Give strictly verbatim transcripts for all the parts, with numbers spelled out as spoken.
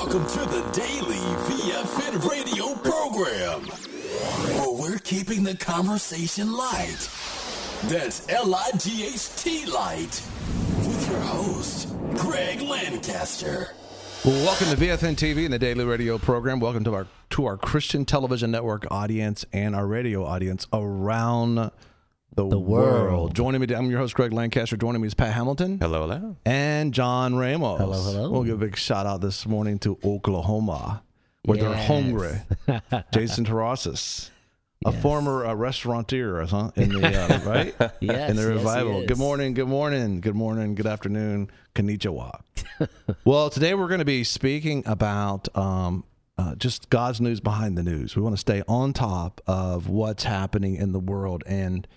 Welcome to the Daily V F N radio program, where we're keeping the conversation light. That's L I G H T light. With your host, Greg Lancaster. Well, welcome to V F N T V and the Daily Radio program. Welcome to our to our Christian Television Network audience and our radio audience around the, the world. world. Joining me, I'm your host, Greg Lancaster. Joining me is Pat Hamilton. Hello, hello. And John Ramos. Hello, hello. We'll give a big shout out this morning to Oklahoma, where yes. they're hungry. Jason Terrasas, a yes. former uh, restaurateur, huh? In the uh, right, yes, in the revival. Yes, good morning, good morning, good morning, good afternoon, konnichiwa. Well, today we're going to be speaking about um, uh, just God's news behind the news. We want to stay on top of what's happening in the world, and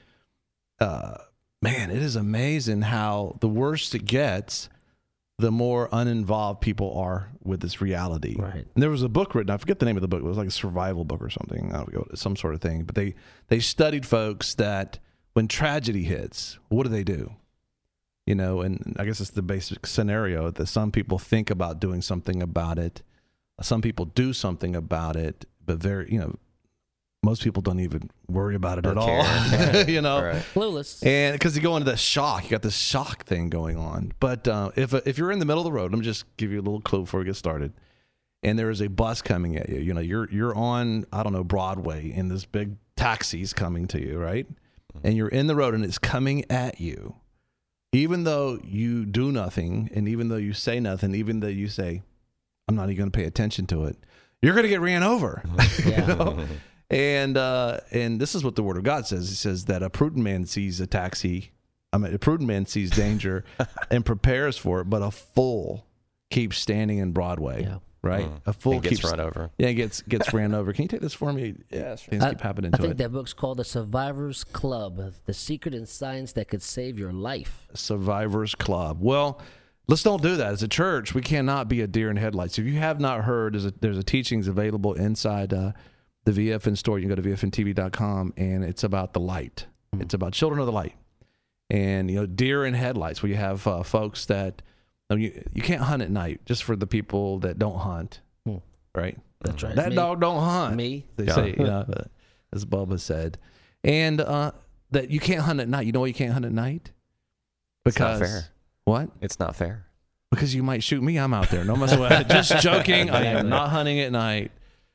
uh, man, it is amazing how the worse it gets, the more uninvolved people are with this reality. Right. And there was a book written, I forget the name of the book, it was like a survival book or something, I forget, some sort of thing, but they, they studied folks that when tragedy hits, what do they do? You know, and I guess it's the basic scenario that some people think about doing something about it. Some people do something about it, but very, you know, most people don't even worry about it or at care. all, you know, right. Clueless. And because you go into the shock, you got this shock thing going on. But uh, if if you're in the middle of the road, let me just give you a little clue before we get started. And there is a bus coming at you. You know, you're you're on, I don't know, Broadway, and this big taxi's coming to you, right? And you're in the road, and it's coming at you. Even though you do nothing, and even though you say nothing, even though you say, I'm not even going to pay attention to it, you're going to get ran over. Yeah. You know? And uh, and this is what the Word of God says. It says that a prudent man sees a taxi, I mean, a prudent man sees danger and prepares for it, but a fool keeps standing in Broadway. Yeah. Right? Mm. A fool and gets keeps run over. Yeah, gets gets ran over. Can you take this for me? Yeah, sure. Things I, keep happening to I think it. that book's called The Survivor's Club, The Secret and Science That Could Save Your Life. Survivor's Club. Well, let's don't do that. As a church, we cannot be a deer in headlights. If you have not heard, there's a, there's a teachings available inside uh, the V F N store. You can go to V F N T V dot com, and it's about the light. Mm-hmm. It's about children of the light. And, you know, deer in headlights, where you have uh, folks that, I mean, you, you can't hunt at night, just for the people that don't hunt. Mm. Right? That's right. That Me. dog don't hunt. Me. They yeah. say, you know, as Bubba said. And uh, that you can't hunt at night. You know why you can't hunt at night? Because, it's not fair. What? It's not fair. Because you might shoot me. I'm out there. No matter what. Just joking. I am not hunting at night.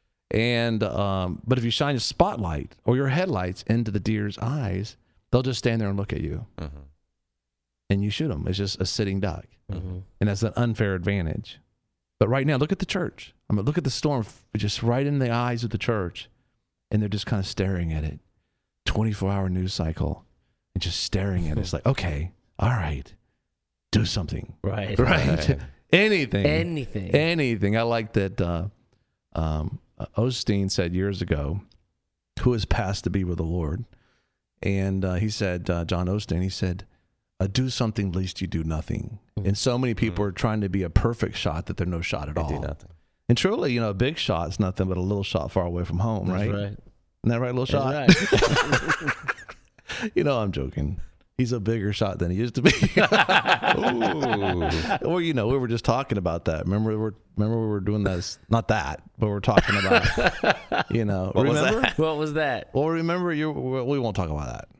And um, but if you shine a spotlight or your headlights into the deer's eyes, they'll just stand there and look at you. Mm-hmm. And you shoot them. It's just a sitting duck. Mm-hmm. And that's an unfair advantage. But right now, look at the church. I mean, look at the storm just right in the eyes of the church. And they're just kind of staring at it. twenty-four hour news cycle. And just staring at it. It's like, okay, all right, do something. Right. Right. right. Anything. Anything. Anything. I like that uh, um, Osteen said years ago, who has passed to be with the Lord. And uh, he said, uh, John Osteen, he said, uh, do something, least you do nothing. Mm-hmm. And so many people mm-hmm. are trying to be a perfect shot that they're no shot at they all. do nothing. And truly, you know, a big shot is nothing but a little shot far away from home, That's right? right. Isn't that right, little shot? That's right. You know, I'm joking. He's a bigger shot than he used to be. Or, you know, we were just talking about that. Remember, we were, remember we were doing this, not that, but we're talking about, you know. What remember? was that? What was that? Well, remember, you. we won't talk about that.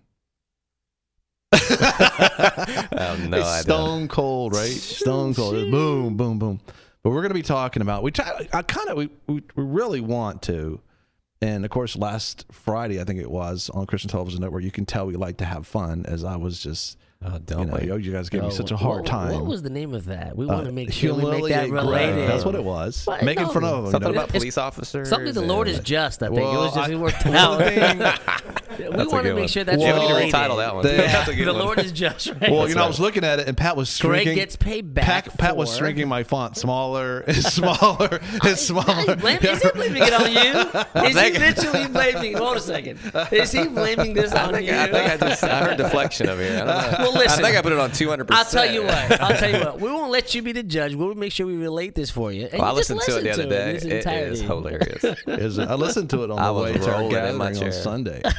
Oh, no, it's I stone don't. cold, right? Stone cold. It's boom, boom, boom. But we're going to be talking about, we try, I kind of, we, we, we really want to, and of course, last Friday, I think it was, on Christian Television Network, you can tell we like to have fun, as I was just, oh, don't you know, wait. yo, you guys gave Oh, me such a hard what, time. What was the name of that? We Uh, want to make sure we make that humiliate Greg. related. That's what it was. But Making no, fun of him. Something you know? about police officers. Something the Lord is just, I think. Well, it was just, I- it worked well, out. We That's a want to good make one. sure that's Well, we need to related. retitle that one. They- That's a good The one. Lord is just, right? Well, That's you know, I right. was looking at it, and Pat was Greg shrinking. gets paid back Pat, Pat was for- shrinking my font smaller and smaller and smaller. Is, blame, is he blaming it on you? Is he thinking- literally blaming? Hold on a second. Is he blaming this I on think, you? I think I just I heard deflection over here. I don't know. Well, listen. I think I put it on two hundred I'll percent. tell you what. I'll tell you what. We won't let you be the judge. We'll make sure we relate this for you. And Well, I you just listened to it the listen other day. in its It entirety. is hilarious. Is it- I listened to it on I the was way to our rolling in my gathering on chair. Sunday. It was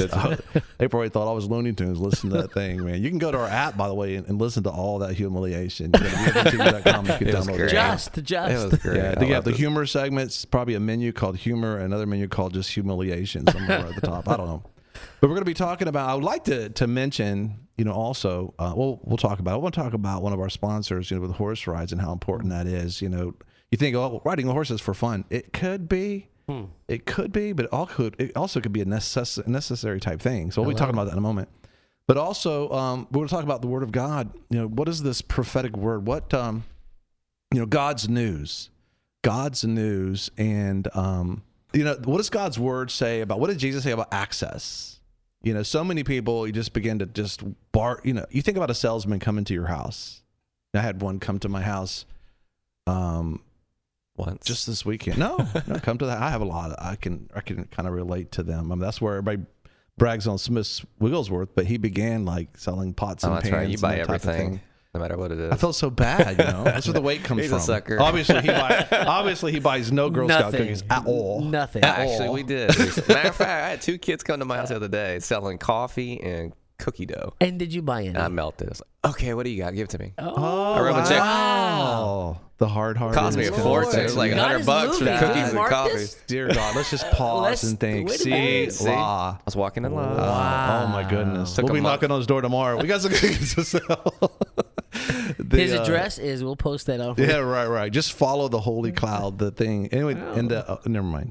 they probably thought I was Looney Tunes listening to that thing, man. You can go to our app, by the way, and, and listen to all that humiliation. You go to V F N T V dot com, you can It was download great. it. Just, It just. was great. Yeah, I they have loved the it. humor segments, probably a menu called humor, another menu called just humiliation somewhere at the top. I don't know. But we're going to be talking about, I would like to to mention, you know, also, uh, well, we'll talk about, I want to talk about one of our sponsors, you know, with horse rides and how important that is. You know, you think, oh, riding a horse is for fun. It could be. Hmm. It could be, but it all could, it also could be a necess- necessary type thing. So we'll be Hello. talking about that in a moment. But also, um, we're going to talk about the Word of God. You know, what is this prophetic word? What, um, you know, God's news. God's news. And, um, you know, what does God's Word say about, what did Jesus say about access? You know, so many people, you just begin to just bar, you know, you think about a salesman coming to your house. I had one come to my house um, Once. just this weekend. No, no, come to that. I have a lot. Of, I can, I can kind of relate to them. I mean, that's where everybody brags on Smith Wigglesworth, but he began like selling pots oh, and that's pans right. You and buy that type of everything, thing. no matter what it is. I felt so bad, you know. That's where the weight comes He's a from. sucker. Obviously, he buys. Obviously, he buys no Girl Scout Nothing. cookies at all. Nothing. Yeah, actually, all. we did. Matter of fact, I had two kids come to my house the other day selling coffee and cookie dough. And did you buy any? And I melted. I was like, okay, what do you got? Give it to me. Oh, I wrote a check. wow. The hard heart. Cost me a fortune. It was like a God hundred is bucks for moving. cookies Did you and mark coffee. this? Dear God, let's just pause Let's- and think. wait a See, minute. See? law. I was walking in love. Oh my goodness! Took We'll a be month. knocking on his door tomorrow. We got some cookies to sell. The, His uh, address is, we'll post that on. Yeah, right, right. Just follow the holy cloud, the thing. Anyway, and uh, uh, never mind.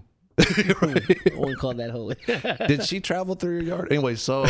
I won't call that holy. Did she travel through your yard? Anyway, so,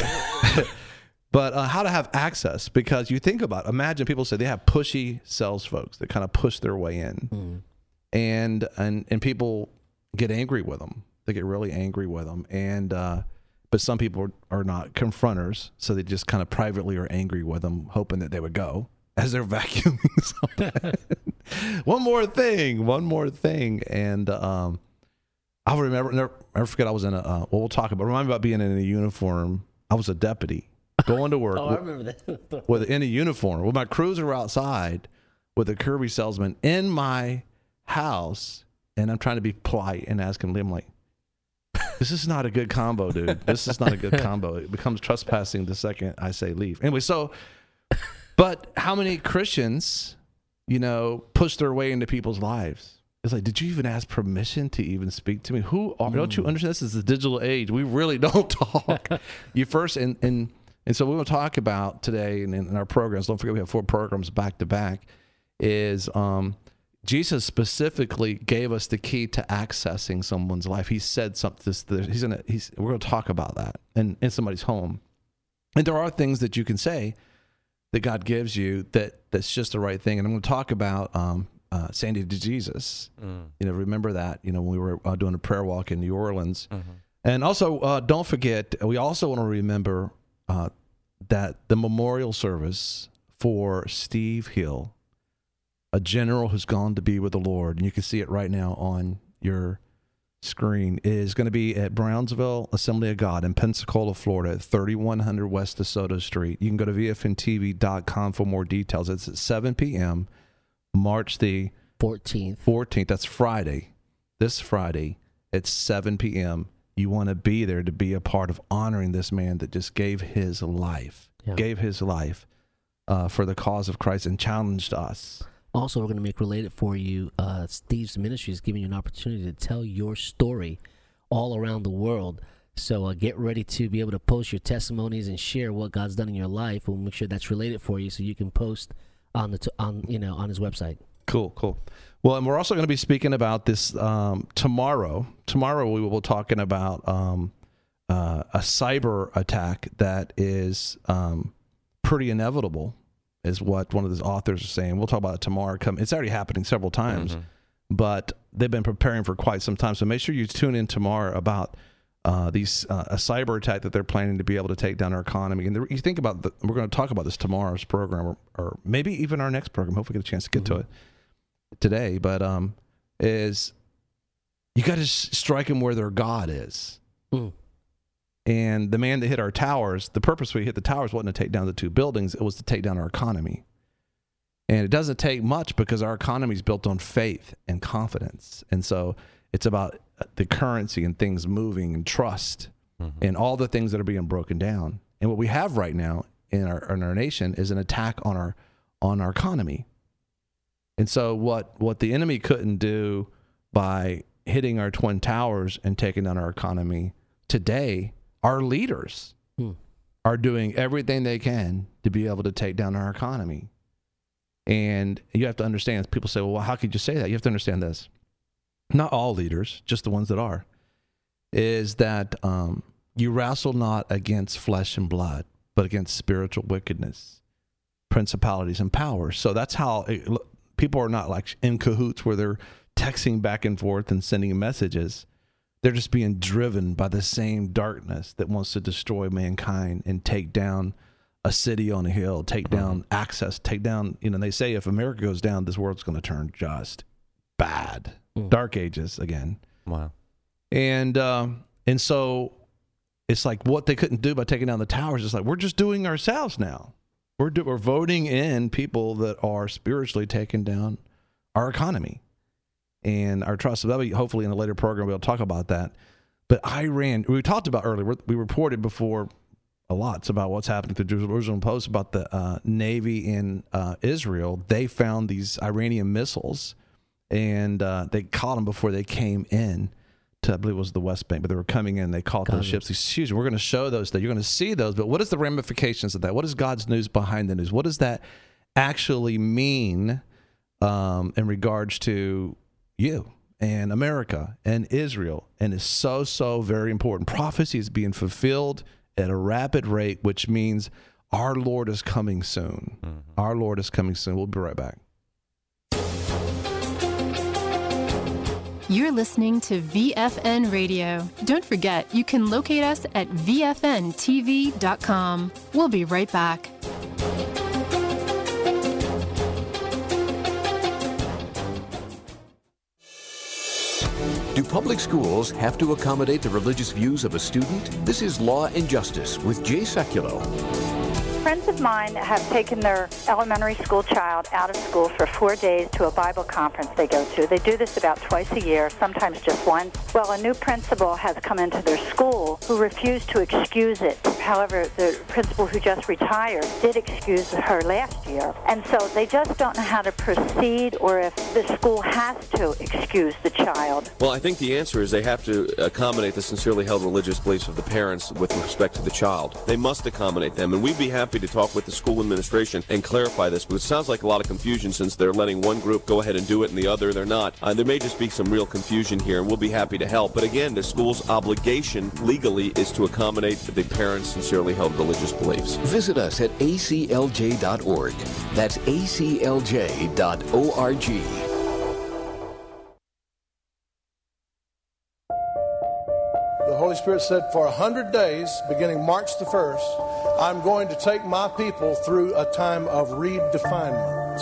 but uh, how to have access, because you think about, imagine people say they have pushy sales folks that kind of push their way in, Mm. and and and people get angry with them. They get really angry with them, and uh, but some people are, are not confronters, so they just kind of privately are angry with them, hoping that they would go as they're vacuuming something. One more thing, one more thing, and um, I'll remember, never, never forget. I was in a. Uh, well, we'll talk about. Remind me about being in a uniform. I was a deputy going to work Oh, I with, remember that. with in a uniform with my cruiser outside with a Kirby salesman in my house, and I'm trying to be polite and ask him. I'm like, this is not a good combo, dude. This is not a good combo. It becomes trespassing the second I say leave. Anyway, so, but how many Christians, you know, push their way into people's lives? It's like, did you even ask permission to even speak to me? Who are, don't you understand? This is the digital age. We really don't talk. You first, and, and, and so we're going to talk about today in, in our programs, don't forget we have four programs back to back, is um, Jesus specifically gave us the key to accessing someone's life. He said something, this, this, he's gonna, he's, we're going to talk about that in, in somebody's home. And there are things that you can say that God gives you that that's just the right thing. And I'm going to talk about um, uh, Sandy to Jesus. Mm. You know, remember that, you know, when we were uh, doing a prayer walk in New Orleans. Mm-hmm. And also, uh, don't forget, we also want to remember uh, that the memorial service for Steve Hill, a general who's gone to be with the Lord, and you can see it right now on your screen, is going to be at Brownsville Assembly of God in Pensacola, Florida, at thirty-one hundred West DeSoto Street. You can go to V F N T V dot com for more details. It's at seven p.m., March the fourteenth. fourteenth. That's Friday. This Friday at seven p.m. You want to be there to be a part of honoring this man that just gave his life, Yeah. gave his life uh, for the cause of Christ and challenged us. Also, we're going to make related for you. Uh, Steve's ministry is giving you an opportunity to tell your story all around the world. So uh, get ready to be able to post your testimonies and share what God's done in your life. We'll make sure that's related for you, so you can post on the t- on you know on his website. Cool, cool. Well, and we're also going to be speaking about this um, tomorrow. Tomorrow we will be talking about um, uh, a cyber attack that is um, pretty inevitable, is what one of the authors are saying. We'll talk about it tomorrow. Come, it's already happening several times, Mm-hmm. but they've been preparing for quite some time. So make sure you tune in tomorrow about uh, these uh, a cyber attack that they're planning to be able to take down our economy. And the, you think about the, we're going to talk about this tomorrow's program, or, or maybe even our next program. Hopefully, get a chance to get Mm-hmm. to it today. But um, is you got to strike them where their God is. Mm. And the man that hit our towers, the purpose we hit the towers wasn't to take down the two buildings. It was to take down our economy. And it doesn't take much because our economy is built on faith and confidence. And so it's about the currency and things moving and trust. mm-hmm. and all the things that are being broken down. And what we have right now in our in our nation is an attack on our on our economy. And so what what the enemy couldn't do by hitting our twin towers and taking down our economy, today our leaders hmm. are doing everything they can to be able to take down our economy. And you have to understand, people say, well, how could you say that? You have to understand this. Not all leaders, just the ones that are, is that um, you wrestle not against flesh and blood, but against spiritual wickedness, principalities and powers. So that's how it, people are not like in cahoots where they're texting back and forth and sending messages. They're just being driven by the same darkness that wants to destroy mankind and take down a city on a hill, take down mm-hmm. access, take down, you know, they say if America goes down, this world's going to turn just bad. Mm. Dark ages again. Wow. And, um, and so it's like what they couldn't do by taking down the towers. It's like, we're just doing ourselves now. We're, do, we're voting in people that are spiritually taking down our economy and our trust. So that'll be hopefully in a later program, we'll talk about that. But Iran, we talked about earlier, we reported before a lot about what's happening to Jerusalem Post about the uh, Navy in uh, Israel. They found these Iranian missiles and uh, they caught them before they came in to, I believe it was the West Bank, but they were coming in. They caught those ships. Excuse me, we're going to show those that you're going to see those. But what is the ramifications of that? What is God's news behind the news? What does that actually mean um, in regards to you and America and Israel? And it's so, so very important. Prophecy is being fulfilled at a rapid rate, which means our Lord is coming soon. Mm-hmm. Our Lord is coming soon. We'll be right back. You're listening to V F N Radio. Don't forget, you can locate us at V F N T V dot com. We'll be right back. Do public schools have to accommodate the religious views of a student? This is Law and Justice with Jay Sekulow. Friends of mine have taken their elementary school child out of school for four days to a Bible conference they go to. They do this about twice a year, sometimes just once. Well, a new principal has come into their school who refused to excuse it. However, the principal who just retired did excuse her last year. And so they just don't know how to proceed or if the school has to excuse the child. Well, I think the answer is they have to accommodate the sincerely held religious beliefs of the parents with respect to the child. They must accommodate them, and we'd be happy to talk with the school administration and clarify this, but it sounds like a lot of confusion since they're letting one group go ahead and do it and the other they're not. Uh, there may just be some real confusion here, and we'll be happy to help. But again, the school's obligation legally is to accommodate the parents' sincerely held religious beliefs. Visit us at A C L J dot org. That's A C L J dot org. The Holy Spirit said, for a hundred days, beginning March the first, I'm going to take my people through a time of redefinement.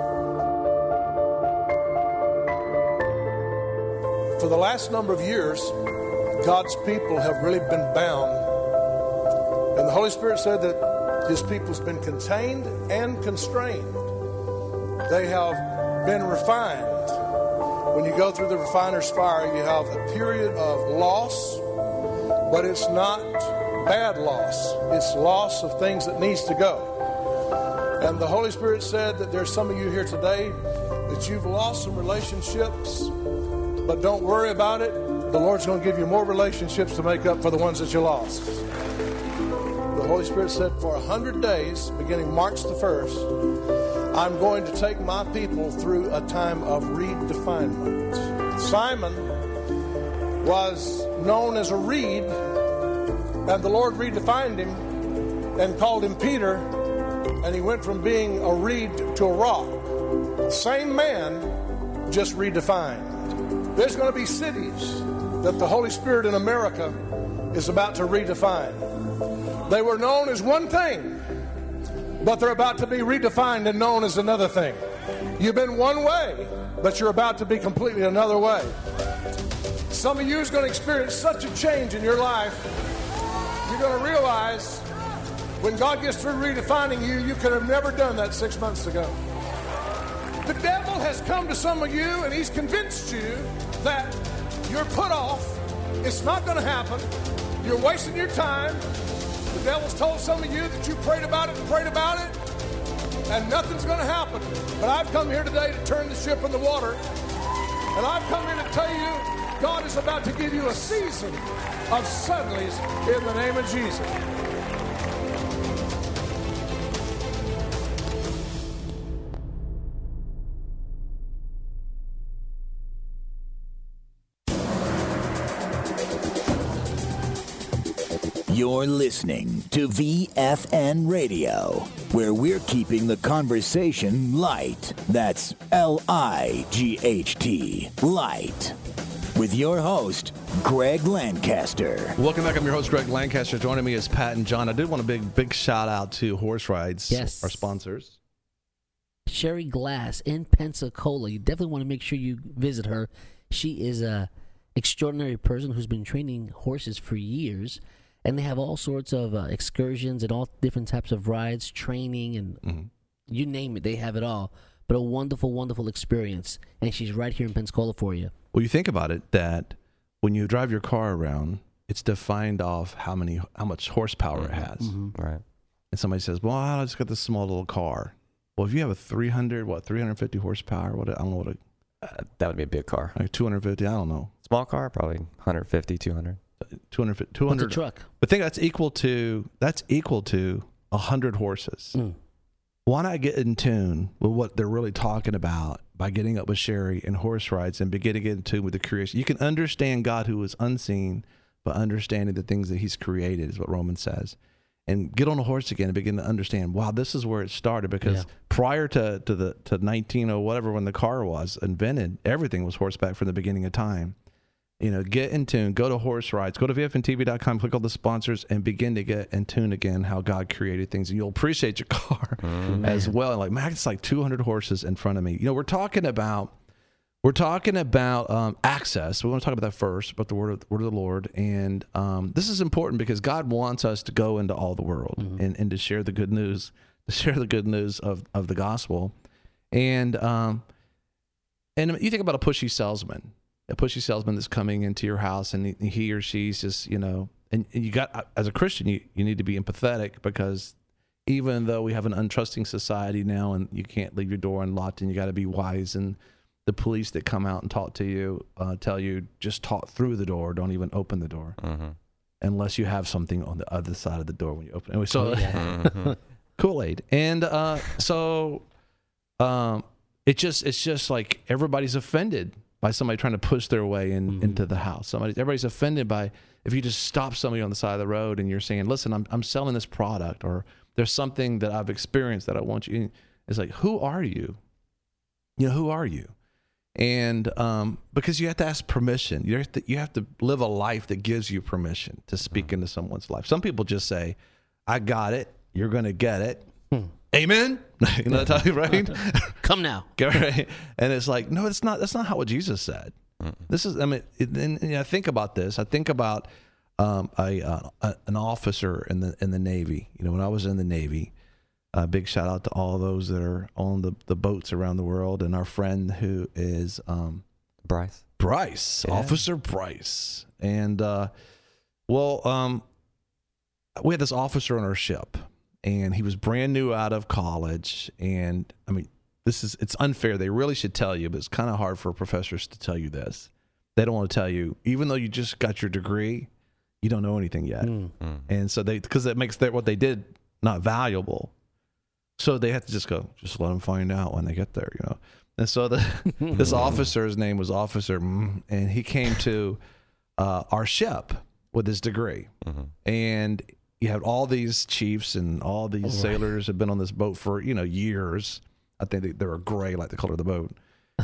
For the last number of years, God's people have really been bound. And the Holy Spirit said that His people's been contained and constrained. They have been refined. When you go through the refiner's fire, you have a period of loss, but it's not bad loss. It's loss of things that needs to go. And the Holy Spirit said that there's some of you here today that you've lost some relationships, but don't worry about it. The Lord's going to give you more relationships to make up for the ones that you lost. The Holy Spirit said, for a hundred days, beginning March the first, I'm going to take my people through a time of redefinement. Simon was known as a reed, and the Lord redefined him and called him Peter, and he went from being a reed to a rock. Same man, just redefined. There's going to be cities that the Holy Spirit in America is about to redefine. They were known as one thing, but they're about to be redefined and known as another thing. You've been one way, but you're about to be completely another way. Some of you is going to experience such a change in your life. You're going to realize when God gets through redefining you, you could have never done that six months ago. The devil has come to some of you and he's convinced you that you're put off. It's not going to happen. You're wasting your time. The devil's told some of you that you prayed about it and prayed about it, and nothing's going to happen. But I've come here today to turn the ship in the water, and I've come here to tell you God is about to give you a season of suddenlies in the name of Jesus. You're listening to V F N Radio, where we're keeping the conversation light. That's L I G H T, light. With your host, Greg Lancaster. Welcome back. I'm your host, Greg Lancaster. Joining me is Pat and John. I did want a big, big shout out to Horse Rides, yes. our sponsors. Sherry Glass in Pensacola. You definitely want to make sure you visit her. She is a extraordinary person who's been training horses for years. And they have all sorts of uh, excursions and all different types of rides, training, and mm-hmm. you name it, they have it all. But a wonderful, wonderful experience. And she's right here in Pensacola for you. Well, you think about it, that when you drive your car around, it's defined off how many, how much horsepower mm-hmm. it has. Mm-hmm. Right. And somebody says, well, I just got this small little car. Well, if you have a three hundred, what, three hundred fifty horsepower, what, I don't know what a... Uh, that would be a big car. Like two hundred fifty, I don't know. Small car, probably one hundred fifty, two hundred. two hundred, two hundred. What's a truck? But think that's equal to that's equal to a hundred horses. Mm. Why not get in tune with what they're really talking about by getting up with Sherry and Horse Rides and begin to get in tune with the creation? You can understand God who is unseen, but understanding the things that He's created is what Romans says. And get on a horse again and begin to understand. Wow, this is where it started. Because yeah. prior to to the to nineteen or whatever, when the car was invented, everything was horseback from the beginning of time. You know, get in tune, go to Horse Rides, go to V F N T V dot com, click on the sponsors, and begin to get in tune again how God created things. And you'll appreciate your car mm, as well. And like, man, it's like two hundred horses in front of me. You know, we're talking about, we're talking about um, access. We want to talk about that first, about the word of, word of the Lord. And um, this is important because God wants us to go into all the world mm-hmm. and, and to share the good news, to share the good news of, of the gospel. And, um, and you think about a pushy salesman. A pushy salesman that's coming into your house, and he, he or she's just, you know, and, and you got, as a Christian, you, you need to be empathetic, because even though we have an untrusting society now and you can't leave your door unlocked and you got to be wise, and the police that come out and talk to you uh, tell you just talk through the door, don't even open the door mm-hmm. unless you have something on the other side of the door when you open it. Anyway, so oh, yeah. mm-hmm. Kool-Aid. And uh, so um, it just it's just like everybody's offended by somebody trying to push their way in, mm-hmm. into the house. Somebody, everybody's offended by if you just stop somebody on the side of the road and you're saying, listen, I'm I'm selling this product, or there's something that I've experienced that I want you. It's like, who are you? You know, who are you? And um, because you have to ask permission. You have to, you have to live a life that gives you permission to speak mm-hmm. into someone's life. Some people just say, I got it. You're going to get it. Hmm. Amen. You know that type, right? Come now. Right? And it's like, no, it's not. That's not how what Jesus said. Mm-mm. This is. I mean, it, and, and I think about this. I think about um, a, uh, a an officer in the in the Navy. You know, when I was in the Navy, a uh, big shout out to all those that are on the, the boats around the world, and our friend who is um, Bryce. Bryce, yeah. Officer Bryce, and uh, well, um, we had this officer on our ship. And he was brand new out of college. And I mean, this is, it's unfair. They really should tell you, but it's kind of hard for professors to tell you this. They don't want to tell you, even though you just got your degree, you don't know anything yet. Mm. Mm. And so they, because it makes their, what they did not valuable. So they have to just go, just let them find out when they get there, you know? And so the, this officer's name was Officer, and he came to uh, our ship with his degree. Mm-hmm. And you have all these chiefs and all these oh, sailors have been on this boat for, you know, years. I think they, they were gray, like the color of the boat.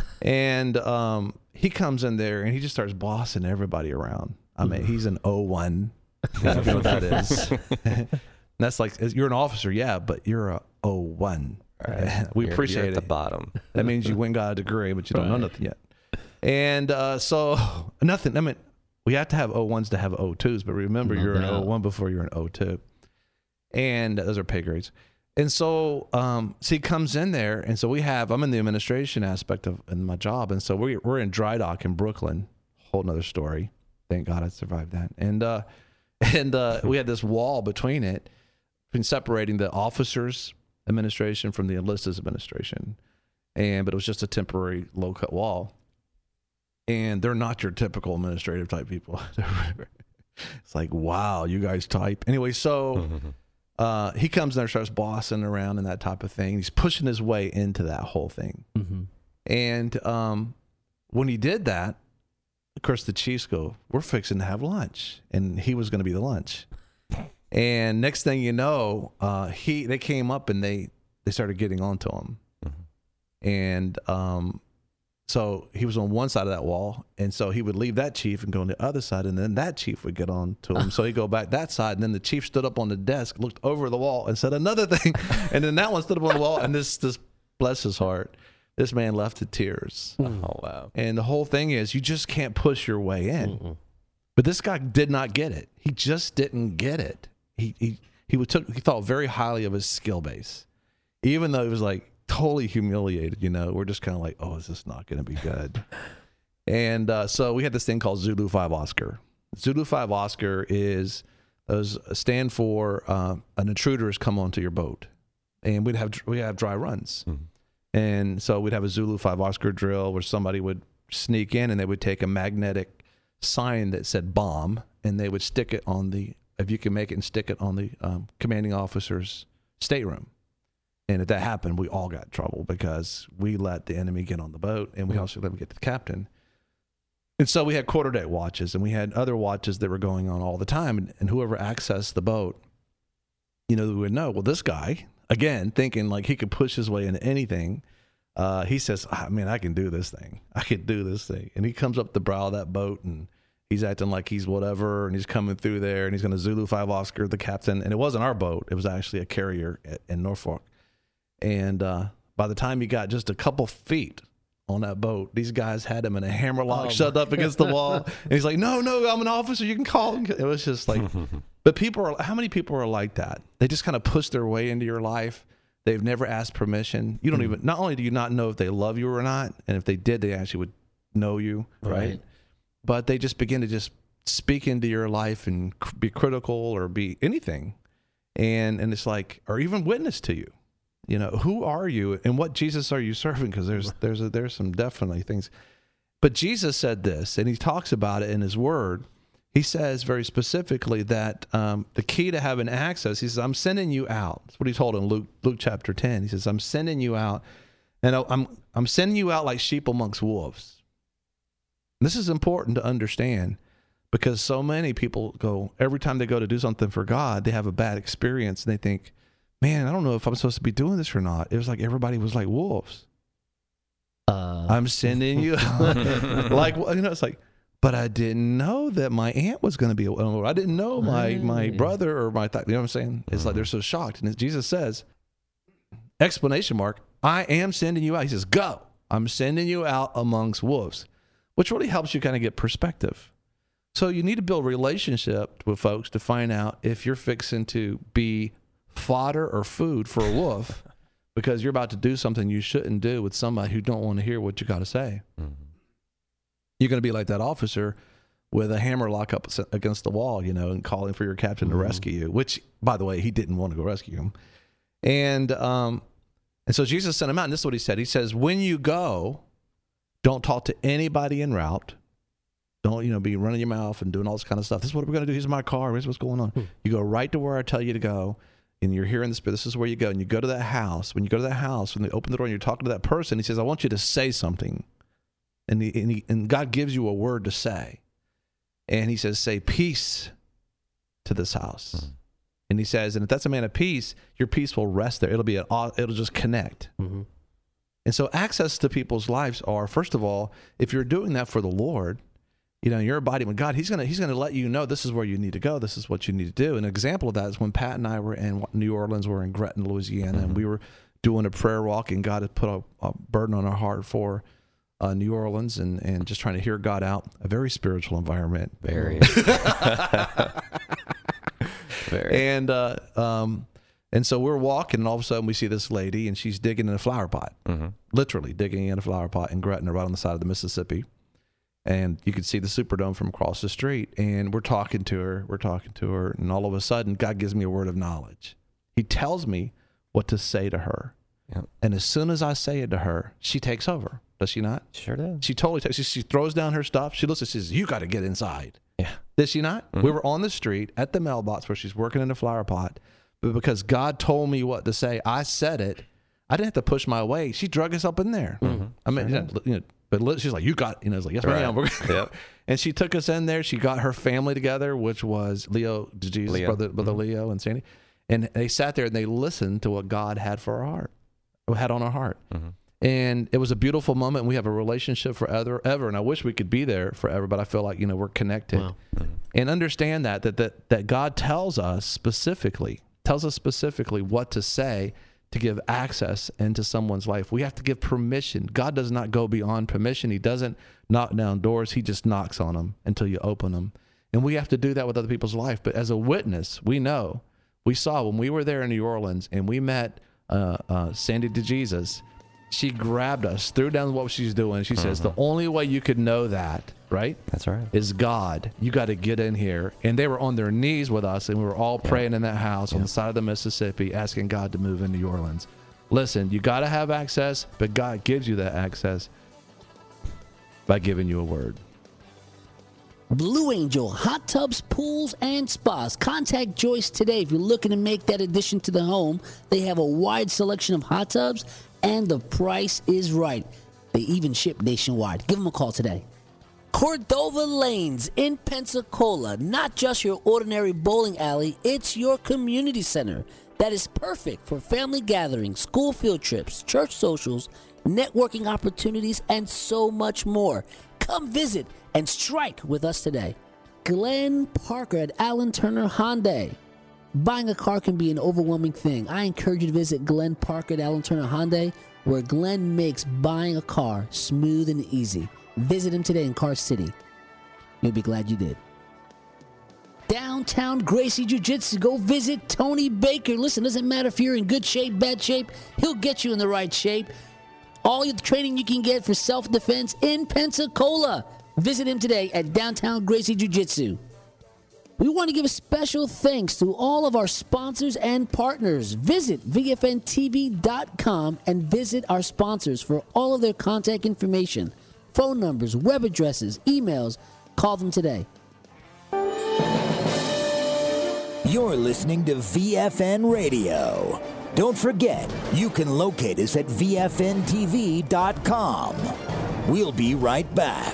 And um, he comes in there and he just starts bossing everybody around. I mean, he's an O one. I don't know what that is. That's like, you're an officer, yeah, but you're a O one. Right. We you're, appreciate you're at it. the bottom. That means you went got a degree, but you don't right. know nothing yet. And uh, so nothing. I mean, we have to have O ones to have O twos, but remember, no you're doubt. an O one before you're an O two. And those are pay grades. And so, um, so he comes in there, and so we have, I'm in the administration aspect of in my job, and so we, we're in dry dock in Brooklyn, whole nother story. Thank God I survived that. And uh, And uh, we had this wall between it, between separating the officers' administration from the enlisted administration. And but it was just a temporary low-cut wall. And they're not your typical administrative type people. It's like, wow, you guys type. Anyway, so uh, he comes in there, starts bossing around and that type of thing. He's pushing his way into that whole thing. Mm-hmm. And um, when he did that, of course, the Chiefs go, we're fixing to have lunch. And he was going to be the lunch. And next thing you know, uh, he they came up and they, they started getting onto him. Mm-hmm. And um, so he was on one side of that wall. And so he would leave that chief and go on the other side. And then that chief would get on to him. So he'd go back that side. And then the chief stood up on the desk, looked over the wall and said another thing. And then that one stood up on the wall. And this, this bless his heart, this man left in tears. Oh, wow. And the whole thing is you just can't push your way in. Mm-mm. But this guy did not get it. He just didn't get it. He he he would took he thought very highly of his skill base. Even though he was like totally humiliated, you know, we're just kind of like, oh, is this not going to be good? And uh, so we had this thing called Zulu five Oscar. Zulu five Oscar is those stand for uh, an intruder has come onto your boat, and we'd have we have dry runs. Mm-hmm. And so we'd have a Zulu five Oscar drill where somebody would sneak in and they would take a magnetic sign that said bomb and they would stick it on the, if you can make it, and stick it on the um, commanding officer's stateroom. And if that happened, we all got in trouble because we let the enemy get on the boat and we mm-hmm. also let them get to the captain. And so we had quarter deck watches and we had other watches that were going on all the time. And, and whoever accessed the boat, you know, we would know, well, this guy, again, thinking like he could push his way into anything, uh, he says, I mean, I can do this thing. I can do this thing. And he comes up the brow of that boat and he's acting like he's whatever, and he's coming through there, and he's going to Zulu five Oscar, the captain. And it wasn't our boat. It was actually a carrier at, in Norfolk. And uh, by the time he got just a couple feet on that boat, these guys had him in a hammerlock, oh, shut up against the wall. And he's like, no, no, I'm an officer. You can call him. It was just like, but people are, how many people are like that? They just kind of push their way into your life. They've never asked permission. You don't even, not only do you not know if they love you or not, and if they did, they actually would know you, right? right. But they just begin to just speak into your life and be critical or be anything. And and it's like, or even witness to you. You know, who are you and what Jesus are you serving? Because there's there's a, there's some definitely things. But Jesus said this, and he talks about it in his word. He says very specifically that um, the key to having access, he says, I'm sending you out. That's what he told in Luke Luke chapter ten. He says, I'm sending you out, and I'm I'm sending you out like sheep amongst wolves. This is important to understand because so many people go, every time they go to do something for God, they have a bad experience and they think, man, I don't know if I'm supposed to be doing this or not. It was like everybody was like wolves. Uh. I'm sending you. Like, you know, it's like, but I didn't know that my aunt was going to be a wolf. I didn't know my, my brother or my, th- you know what I'm saying? It's like they're so shocked. And Jesus says, explanation mark, I am sending you out. He says, go. I'm sending you out amongst wolves, which really helps you kind of get perspective. So you need to build relationship with folks to find out if you're fixing to be fodder or food for a wolf because you're about to do something you shouldn't do with somebody who don't want to hear what you got to say. Mm-hmm. You're going to be like that officer with a hammer lock up against the wall, you know, and calling for your captain mm-hmm. to rescue you, which, by the way, he didn't want to go rescue him. And, um, and so Jesus sent him out, and this is what he said. He says, when you go, don't talk to anybody en route. Don't, you know, be running your mouth and doing all this kind of stuff. This is what we're going to do. Here's my car. Here's what's going on. Hmm. You go right to where I tell you to go, and you're hearing the Spirit. This is where you go. And you go to that house. When you go to that house, when they open the door and you're talking to that person, he says, I want you to say something. And, he, and, he, and God gives you a word to say. And he says, say peace to this house. Hmm. And he says, and if that's a man of peace, your peace will rest there. It'll be an, it'll just connect. Mm-hmm. And so access to people's lives are, first of all, if you're doing that for the Lord, you know, you're abiding with God, he's going to he's going to let you know this is where you need to go. This is what you need to do. An example of that is when Pat and I were in New Orleans, we're in Gretna, Louisiana, mm-hmm. and we were doing a prayer walk, and God had put a, a burden on our heart for uh, New Orleans and, and just trying to hear God out. A very spiritual environment. Very. Very. And, uh, um, and so we're walking, and all of a sudden we see this lady, and she's digging in a flower pot, mm-hmm. literally digging in a flower pot in Gretna, right on the side of the Mississippi. and you could see the Superdome from across the street. And we're talking to her, we're talking to her, and all of a sudden, God gives me a word of knowledge. He tells me what to say to her. Yep. And as soon as I say it to her, she takes over. Does she not? Sure does. She totally takes. She, she throws down her stuff. She looks and says, "You got to get inside." Yeah. Did she not? Mm-hmm. We were on the street at the mailbox where she's working in the flower pot, but because God told me what to say, I said it. I didn't have to push my way. She drug us up in there. Mm-hmm. I mean, sure you know, but she's like, "You got," you know, I was like, "Yes, right. ma'am." We're Yep. And she took us in there. She got her family together, which was Leo, Jesus, Leo. brother, brother mm-hmm. Leo, and Sandy, and they sat there and they listened to what God had for our heart, had on our heart. Mm-hmm. And it was a beautiful moment. We have a relationship forever, ever. And I wish we could be there forever, but I feel like, you know, we're connected. Wow. Mm-hmm. And understand that, that, that, that God tells us specifically, tells us specifically what to say to give access into someone's life. We have to give permission. God does not go beyond permission. He doesn't knock down doors. He just knocks on them until you open them. And we have to do that with other people's life. But as a witness, we know, we saw when we were there in New Orleans and we met uh, uh, Sandy DeJesus, she grabbed us, threw down what she's doing. She says, the only way you could know that, right? That's right. Is God. You got to get in here. And they were on their knees with us, and we were all yeah. praying in that house yeah. on the side of the Mississippi, asking God to move into New Orleans. Listen, you got to have access, but God gives you that access by giving you a word. Blue Angel, hot tubs, pools, and spas. Contact Joyce today if you're looking to make that addition to the home. They have a wide selection of hot tubs, and the price is right. They even ship nationwide. Give them a call today. Cordova Lanes in Pensacola. Not just your ordinary bowling alley, it's your community center that is perfect for family gatherings, school field trips, church socials, networking opportunities, and so much more. Come visit and strike with us today. Glenn Parker at Allen Turner Hyundai. Buying a car can be an overwhelming thing. I encourage you to visit Glenn Parker at Allen Turner Hyundai, where Glenn makes buying a car smooth and easy. Visit him today in Car City. You'll be glad you did. Downtown Gracie Jiu-Jitsu. Go visit Tony Baker. Listen, doesn't matter if you're in good shape, bad shape, he'll get you in the right shape. All the training you can get for self-defense in Pensacola. Visit him today at Downtown Gracie Jiu-Jitsu. We want to give a special thanks to all of our sponsors and partners. Visit V F N T V dot com and visit our sponsors for all of their contact information, phone numbers, web addresses, emails. Call them today. You're listening to V F N Radio. Don't forget, you can locate us at V F N T V dot com. We'll be right back.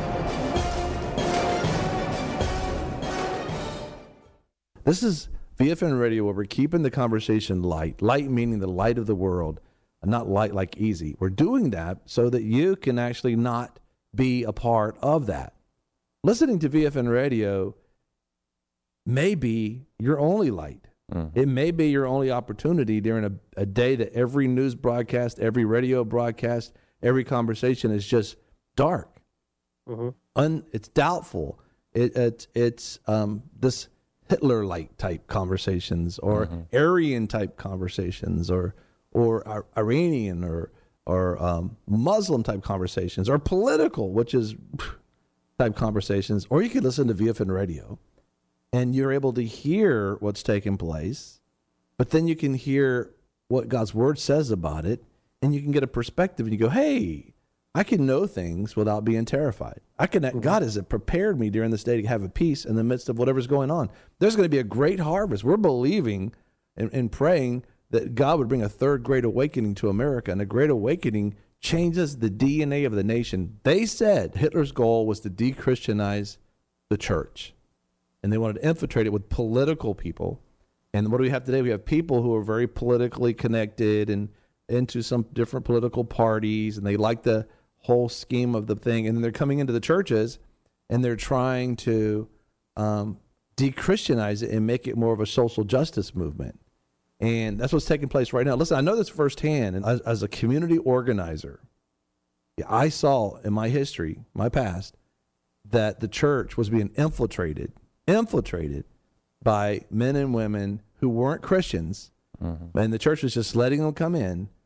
This is V F N Radio, where we're keeping the conversation light. Light meaning the light of the world, and not light like easy. We're doing that so that you can actually not be a part of that. Listening to V F N Radio may be your only light. Mm. It may be your only opportunity during a, a day that every news broadcast, every radio broadcast, every conversation is just dark. Mm-hmm. Un, it's doubtful. It, it, it's um, this Hitler-like type conversations, or mm-hmm. Aryan-type conversations, or or Iranian or or um, Muslim-type conversations, or political, which is type conversations. Or you could listen to V F N Radio, and you're able to hear what's taking place, but then you can hear what God's Word says about it, and you can get a perspective, and you go, hey, I can know things without being terrified. I can. Mm-hmm. God has prepared me during this day to have a peace in the midst of whatever's going on. There's going to be a great harvest. We're believing and, and praying that God would bring a third great awakening to America, and a great awakening changes the D N A of the nation. They said Hitler's goal was to de-Christianize the church, and they wanted to infiltrate it with political people. And what do we have today? We have people who are very politically connected and into some different political parties, and they like the whole scheme of the thing, and then they're coming into the churches and they're trying to um, de-Christianize it and make it more of a social justice movement. And that's what's taking place right now. Listen, I know this firsthand, and as, as a community organizer, I saw in my history, my past, that the church was being infiltrated, infiltrated by men and women who weren't Christians, mm-hmm. and the church was just letting them come in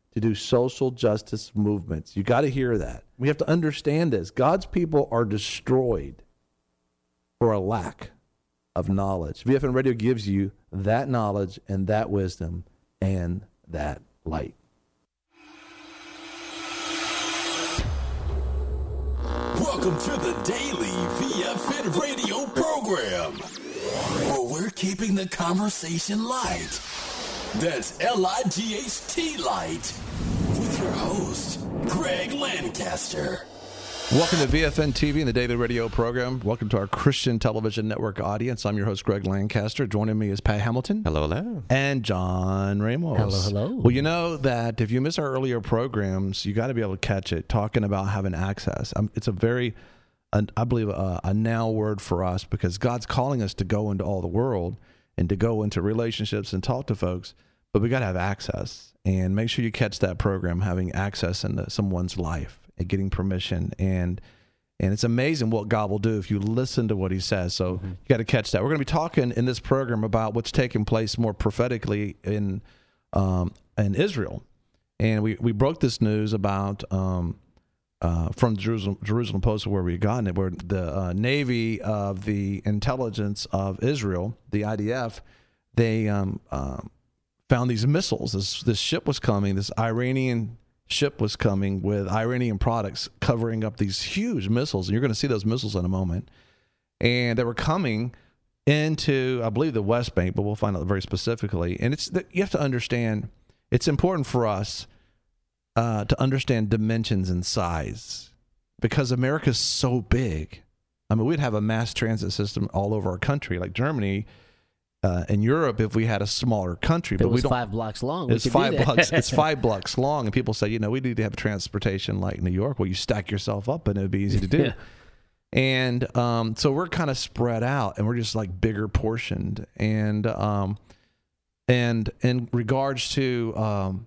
to do social justice movements. You got to hear that. We have to understand this. God's people are destroyed for a lack of knowledge. V F N Radio gives you that knowledge and that wisdom and that light. Welcome to the Daily V F N Radio program, where we're keeping the conversation light. That's L I G H T Light, with your host, Greg Lancaster. Welcome to V F N T V and the Daily Radio program. Welcome to our Christian Television Network audience. I'm your host, Greg Lancaster. Joining me is Pat Hamilton. Hello, hello. And John Ramos. Hello, hello. Well, you know that if you miss our earlier programs, you got to be able to catch it, talking about having access. Um, it's a very, uh, I believe, a, a now word for us, because God's calling us to go into all the world and to go into relationships and talk to folks, but we got to have access. And make sure you catch that program, having access into someone's life and getting permission. And and it's amazing what God will do if you listen to what he says. So mm-hmm. you got to catch that. We're going to be talking in this program about what's taking place more prophetically in um, in Israel. And we, we broke this news about um, uh, from Jerusalem, Jerusalem Post, where we gotten it, where the uh, Navy of the Intelligence of Israel, the I D F, they um, um, found these missiles. This this ship was coming. This Iranian ship was coming with Iranian products covering up these huge missiles. And you're going to see those missiles in a moment. And they were coming into, I believe, the West Bank, but we'll find out very specifically. And it's you have to understand, it's important for us uh, to understand dimensions and size, because America's so big. I mean, we'd have a mass transit system all over our country, like Germany. Uh, in Europe, if we had a smaller country, if it but was we don't. Five blocks long. It's five blocks. It's five blocks long, and people say, you know, we need to have transportation like New York, where you stack yourself up, and it'd be easy to do. Yeah. And um, so we're kind of spread out, and we're just like bigger portioned. And um, and in regards to um,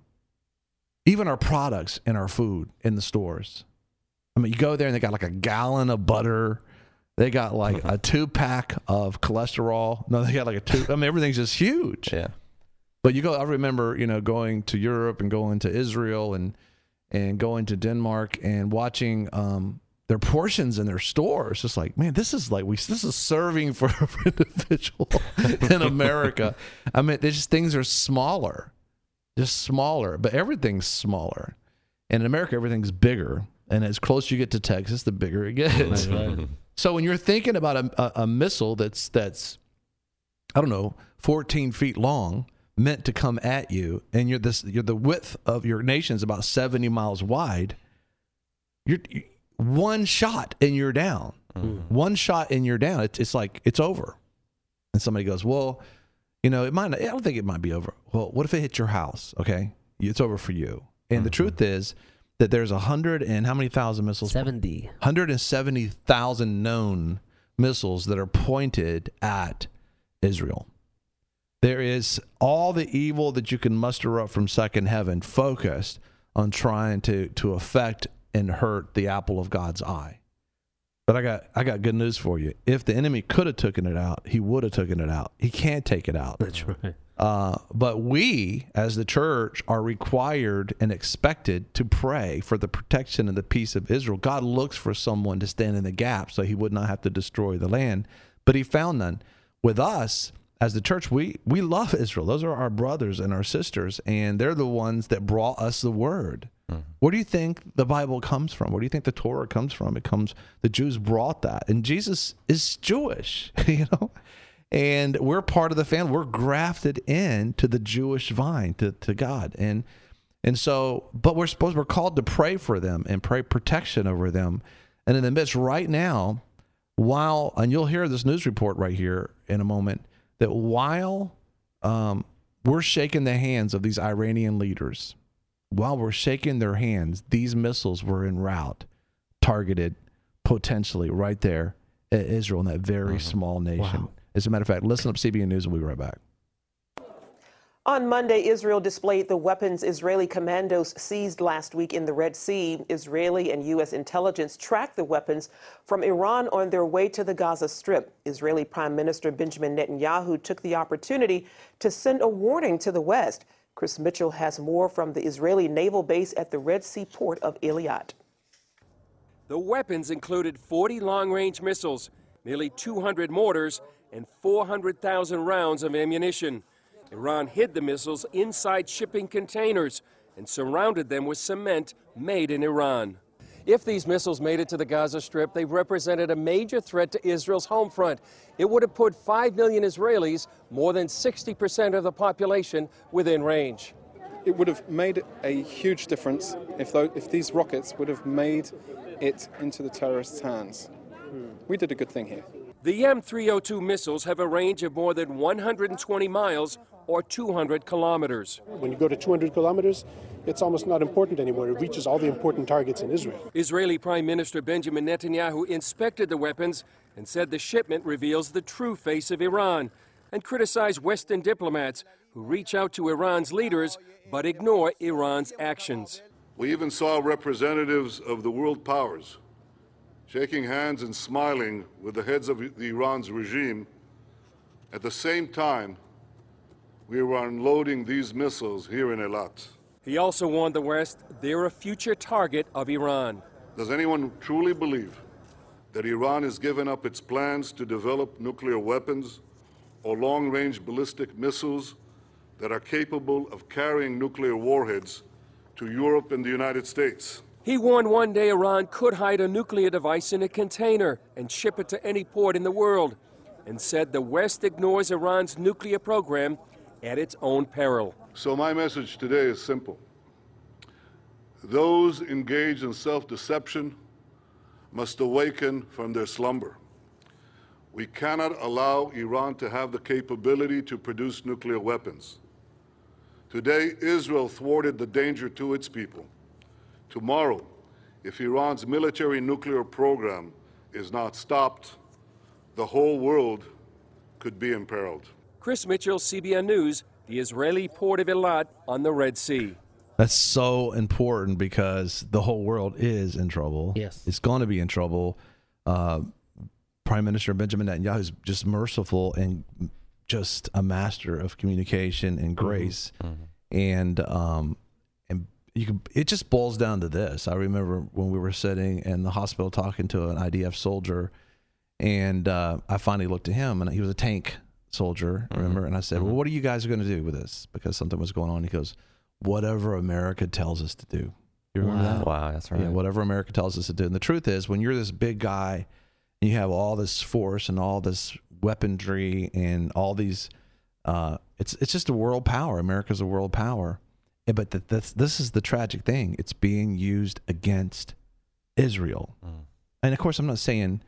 even our products and our food in the stores, I mean, you go there and they got like a gallon of butter. They got like a two pack of cholesterol. No, they got like a two. I mean, everything's just huge. Yeah. But you go. I remember, you know, going to Europe and going to Israel and and going to Denmark and watching um, their portions in their stores. Just like, man, this is like we. This is serving for an individual in America. I mean, they just things are smaller, just smaller. But everything's smaller. And in America, everything's bigger. And as close you get to Texas, the bigger it gets. Right. So when you're thinking about a, a, a missile that's that's, I don't know, fourteen feet long, meant to come at you, and you're this, you're the width of your nation's about seventy miles wide. You're, you one shot and you're down. Mm-hmm. One shot and you're down. It's it's like it's over. And somebody goes, well, you know, it might. Not, I don't think it might be over. Well, what if it hit your house? Okay, it's over for you. And mm-hmm. the truth is that there's a hundred and how many thousand missiles? Seventy. Hundred and seventy thousand known missiles that are pointed at Israel. There is all the evil that you can muster up from second heaven focused on trying to to affect and hurt the apple of God's eye. But I got I got good news for you. If the enemy could have taken it out, he would have taken it out. He can't take it out. That's right. Uh, but we, as the church, are required and expected to pray for the protection and the peace of Israel. God looks for someone to stand in the gap so he would not have to destroy the land, but he found none. With us, as the church, we, we love Israel. Those are our brothers and our sisters, and they're the ones that brought us the word. Mm-hmm. Where do you think the Bible comes from? Where do you think the Torah comes from? It comes, the Jews brought that, and Jesus is Jewish, you know? And we're part of the family. We're grafted in to the Jewish vine, to, to God. And and so, but we're supposed, we're called to pray for them and pray protection over them. And in the midst right now, while, and you'll hear this news report right here in a moment, that while um, we're shaking the hands of these Iranian leaders, while we're shaking their hands, these missiles were en route, targeted potentially right there at Israel, in that very mm-hmm. small nation. Wow. As a matter of fact, listen up, C B N News, and we'll be right back. On Monday, Israel displayed the weapons Israeli commandos seized last week in the Red Sea. Israeli and U S intelligence tracked the weapons from Iran on their way to the Gaza Strip. Israeli Prime Minister Benjamin Netanyahu took the opportunity to send a warning to the West. Chris Mitchell has more from the Israeli naval base at the Red Sea port of Eilat. The weapons included forty long-range missiles, nearly two hundred mortars, and four hundred thousand rounds of ammunition. Iran hid the missiles inside shipping containers and surrounded them with cement made in Iran. If these missiles made it to the Gaza Strip, they represented a major threat to Israel's home front. It would have put five million Israelis, more than sixty percent of the population, within range. It would have made a huge difference if, though, if these rockets would have made it into the terrorists' hands. Hmm. We did a good thing here. The M three oh two missiles have a range of more than one hundred twenty miles or two hundred kilometers. When you go to two hundred kilometers, it's almost not important anymore. It reaches all the important targets in Israel. Israeli Prime Minister Benjamin Netanyahu inspected the weapons and said the shipment reveals the true face of Iran, and criticized Western diplomats who reach out to Iran's leaders but ignore Iran's actions. We even saw representatives of the world powers shaking hands and smiling with the heads of the Iran's regime. At the same time, we were unloading these missiles here in Eilat. He also warned the West they're a future target of Iran. Does anyone truly believe that Iran has given up its plans to develop nuclear weapons or long-range ballistic missiles that are capable of carrying nuclear warheads to Europe and the United States? He warned one day Iran could hide a nuclear device in a container and ship it to any port in the world, and said the West ignores Iran's nuclear program at its own peril. So my message today is simple. Those engaged in self-deception must awaken from their slumber. We cannot allow Iran to have the capability to produce nuclear weapons. Today, Israel thwarted the danger to its people. Tomorrow, if Iran's military nuclear program is not stopped, the whole world could be imperiled. Chris Mitchell, C B N News, the Israeli port of Eilat on the Red Sea. That's so important because the whole world is in trouble. Yes. It's going to be in trouble. Uh, Prime Minister Benjamin Netanyahu is just merciful and just a master of communication and grace. Mm-hmm. And um, and you can, it just boils down to this. I remember when we were sitting in the hospital talking to an I D F soldier, and uh, I finally looked at him, and he was a tank soldier, remember? Mm-hmm. And I said, mm-hmm. well, what are you guys going to do with this? Because something was going on. He goes, whatever America tells us to do. You remember wow. that? Wow, that's right. Yeah, whatever America tells us to do. And the truth is, when you're this big guy, and you have all this force and all this weaponry and all these, uh, it's it's just a world power. America's a world power. Yeah, but the, this, this is the tragic thing. It's being used against Israel. Mm. And of course, I'm not saying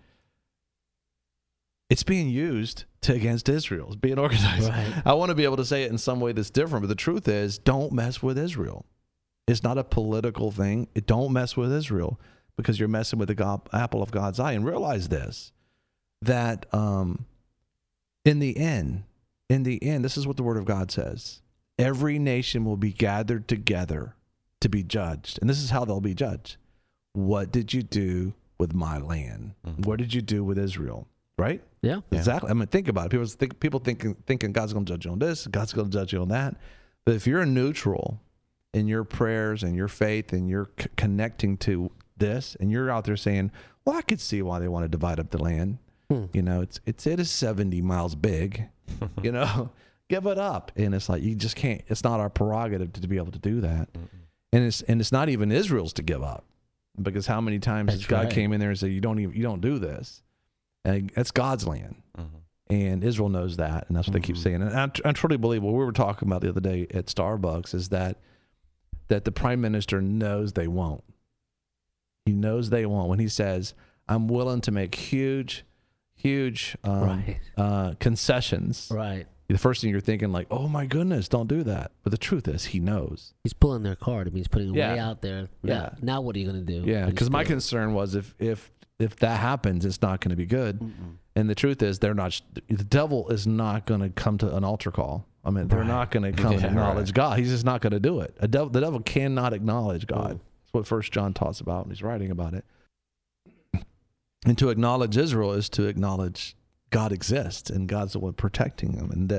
it's being used to against Israel. It's being organized. Right. I want to be able to say it in some way that's different, but the truth is, don't mess with Israel. It's not a political thing. It don't mess with Israel because you're messing with the God, apple of God's eye. And realize this, that um, in the end, in the end, this is what the Word of God says. Every nation will be gathered together to be judged. And this is how they'll be judged. What did you do with my land? Mm-hmm. What did you do with Israel? Right? Yeah. Exactly. I mean, think about it. People think people thinking thinking God's going to judge you on this, God's going to judge you on that. But if you're neutral in your prayers and your faith and you're c- connecting to this, and you're out there saying, "Well, I could see why they want to divide up the land. Hmm. You know, it's it's it is seventy miles big. You know, give it up." And it's like you just can't. It's not our prerogative to, to be able to do that. Mm-mm. And it's and it's not even Israel's to give up, because how many times That's God right. came in there and said, "You don't even you don't do this." And that's God's land, mm-hmm. and Israel knows that, and that's what mm-hmm. they keep saying. And I, I truly believe what we were talking about the other day at Starbucks is that that the prime minister knows they won't. He knows they won't when he says, "I'm willing to make huge, huge um, right. uh, concessions." Right. The first thing you're thinking, like, "Oh my goodness, don't do that." But the truth is, he knows. He's pulling their card. I mean, he's putting it yeah. way out there. Yeah. yeah. Now what are you going to do? Yeah. Because my concern was if if if that happens, it's not going to be good. Mm-mm. And the truth is, they're not. The devil is not going to come to an altar call. I mean, they're right. not going to come yeah, and acknowledge right. God. He's just not going to do it. A devil, the devil cannot acknowledge God. Mm. That's what First John talks about when he's writing about it. And to acknowledge Israel is to acknowledge God exists and God's the one protecting them, and that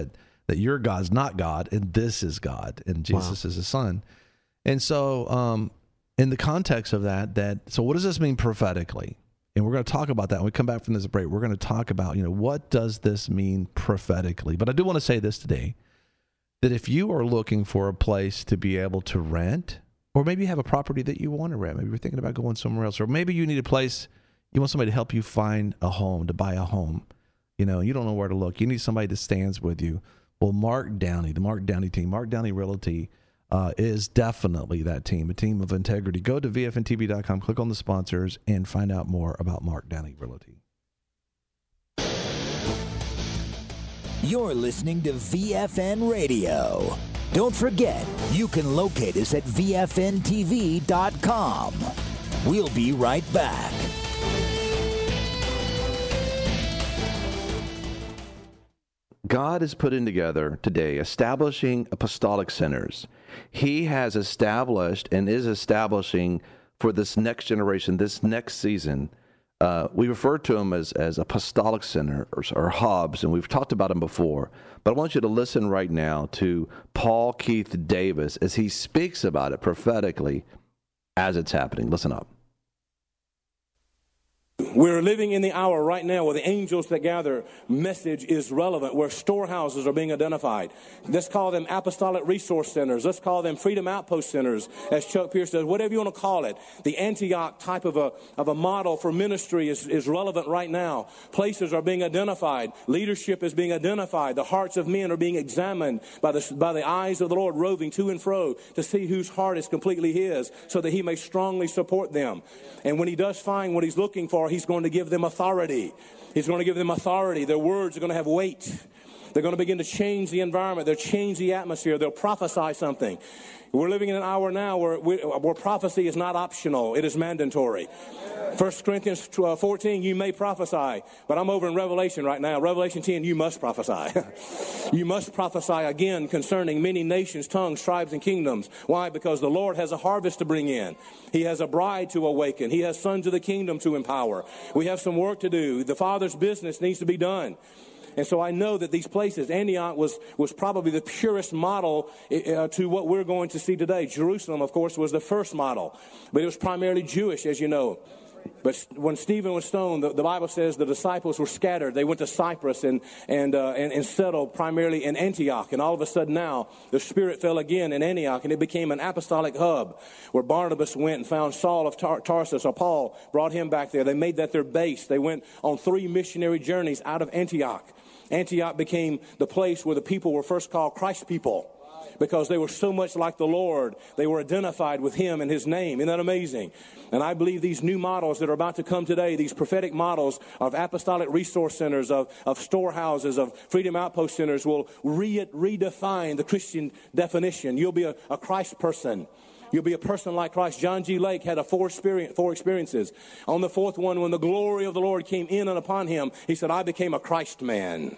that your God's not God and this is God and Jesus wow. is his son. And so um, in the context of that, that, so what does this mean prophetically? And we're going to talk about that when we come back from this break. We're going to talk about, you know, what does this mean prophetically? But I do want to say this today, that if you are looking for a place to be able to rent, or maybe you have a property that you want to rent, maybe you're thinking about going somewhere else, or maybe you need a place, you want somebody to help you find a home, to buy a home, you know, you don't know where to look. You need somebody that stands with you. Well, Mark Downey, the Mark Downey team, Mark Downey Realty uh, is definitely that team, a team of integrity. Go to V F N T V dot com, click on the sponsors, and find out more about Mark Downey Realty. You're listening to V F N Radio. Don't forget, you can locate us at V F N T V dot com. We'll be right back. God is putting together today, establishing apostolic centers. He has established and is establishing for this next generation, this next season. Uh, we refer to them as, as apostolic center or, or hubs, and we've talked about them before. But I want you to listen right now to Paul Keith Davis as he speaks about it prophetically as it's happening. Listen up. We're living in the hour right now where the angels that gather message is relevant, where storehouses are being identified. Let's call them apostolic resource centers. Let's call them freedom outpost centers, as Chuck Pierce says, whatever you want to call it. The Antioch type of a of a model for ministry is, is relevant right now. Places are being identified. Leadership is being identified. The hearts of men are being examined by the, by the eyes of the Lord, roving to and fro to see whose heart is completely his, so that he may strongly support them. And when he does find what he's looking for, he's going to give them authority. He's going to give them authority. Their words are going to have weight. They're going to begin to change the environment. They'll change the atmosphere. They'll prophesy something. We're living in an hour now where, we, where prophecy is not optional. It is mandatory. First Corinthians fourteen, you may prophesy, but I'm over in Revelation right now. Revelation ten, you must prophesy. You must prophesy again concerning many nations, tongues, tribes, and kingdoms. Why? Because the Lord has a harvest to bring in. He has a bride to awaken. He has sons of the kingdom to empower. We have some work to do. The Father's business needs to be done. And so I know that these places, Antioch was, was probably the purest model uh, to what we're going to see today. Jerusalem, of course, was the first model, but it was primarily Jewish, as you know. But when Stephen was stoned, the, the Bible says the disciples were scattered. They went to Cyprus and and, uh, and and settled primarily in Antioch. And all of a sudden now, the Spirit fell again in Antioch, and it became an apostolic hub where Barnabas went and found Saul of Tar- Tarsus, or Paul, brought him back there. They made that their base. They went on three missionary journeys out of Antioch. Antioch became the place where the people were first called Christ people, because they were so much like the Lord. They were identified with him and his name. Isn't that amazing? And I believe these new models that are about to come today, these prophetic models of apostolic resource centers, of, of storehouses, of freedom outpost centers, will re- redefine the Christian definition. You'll be a, a Christ person. You'll be a person like Christ. John G. Lake had a four, experience, four experiences. On the fourth one, when the glory of the Lord came in and upon him, he said, I became a Christ man.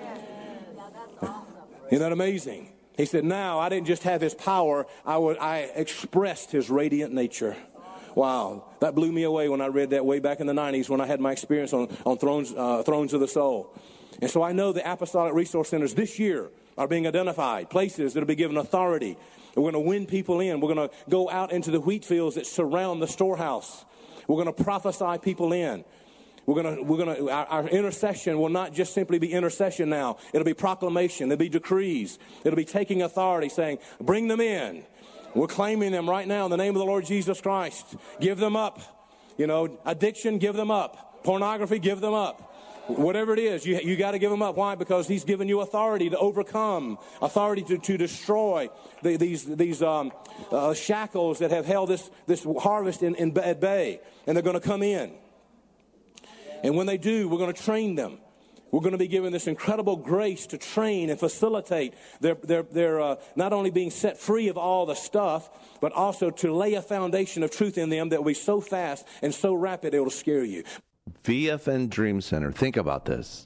Isn't that amazing? He said, now I didn't just have his power, I, would, I expressed his radiant nature. Wow, that blew me away when I read that way back in the nineties when I had my experience on, on thrones, uh, thrones of the Soul. And so I know the apostolic resource centers this year are being identified, places that will be given authority. We're going to win people in. We're going to go out into the wheat fields that surround the storehouse. We're going to prophesy people in. We're going to, we're going to, our, our intercession will not just simply be intercession now. It'll be proclamation. It'll be decrees. It'll be taking authority, saying, bring them in. We're claiming them right now in the name of the Lord Jesus Christ. Give them up. You know, addiction, give them up. Pornography, give them up. Whatever it is, you, you got to give them up. Why? Because he's given you authority to overcome, authority to, to destroy the, these, these um, uh, shackles that have held this, this harvest in, in, at bay. And they're going to come in. And when they do, we're going to train them. We're going to be given this incredible grace to train and facilitate their, their, their uh, not only being set free of all the stuff, but also to lay a foundation of truth in them that will be so fast and so rapid it will scare you. V F N Dream Center. Think about this.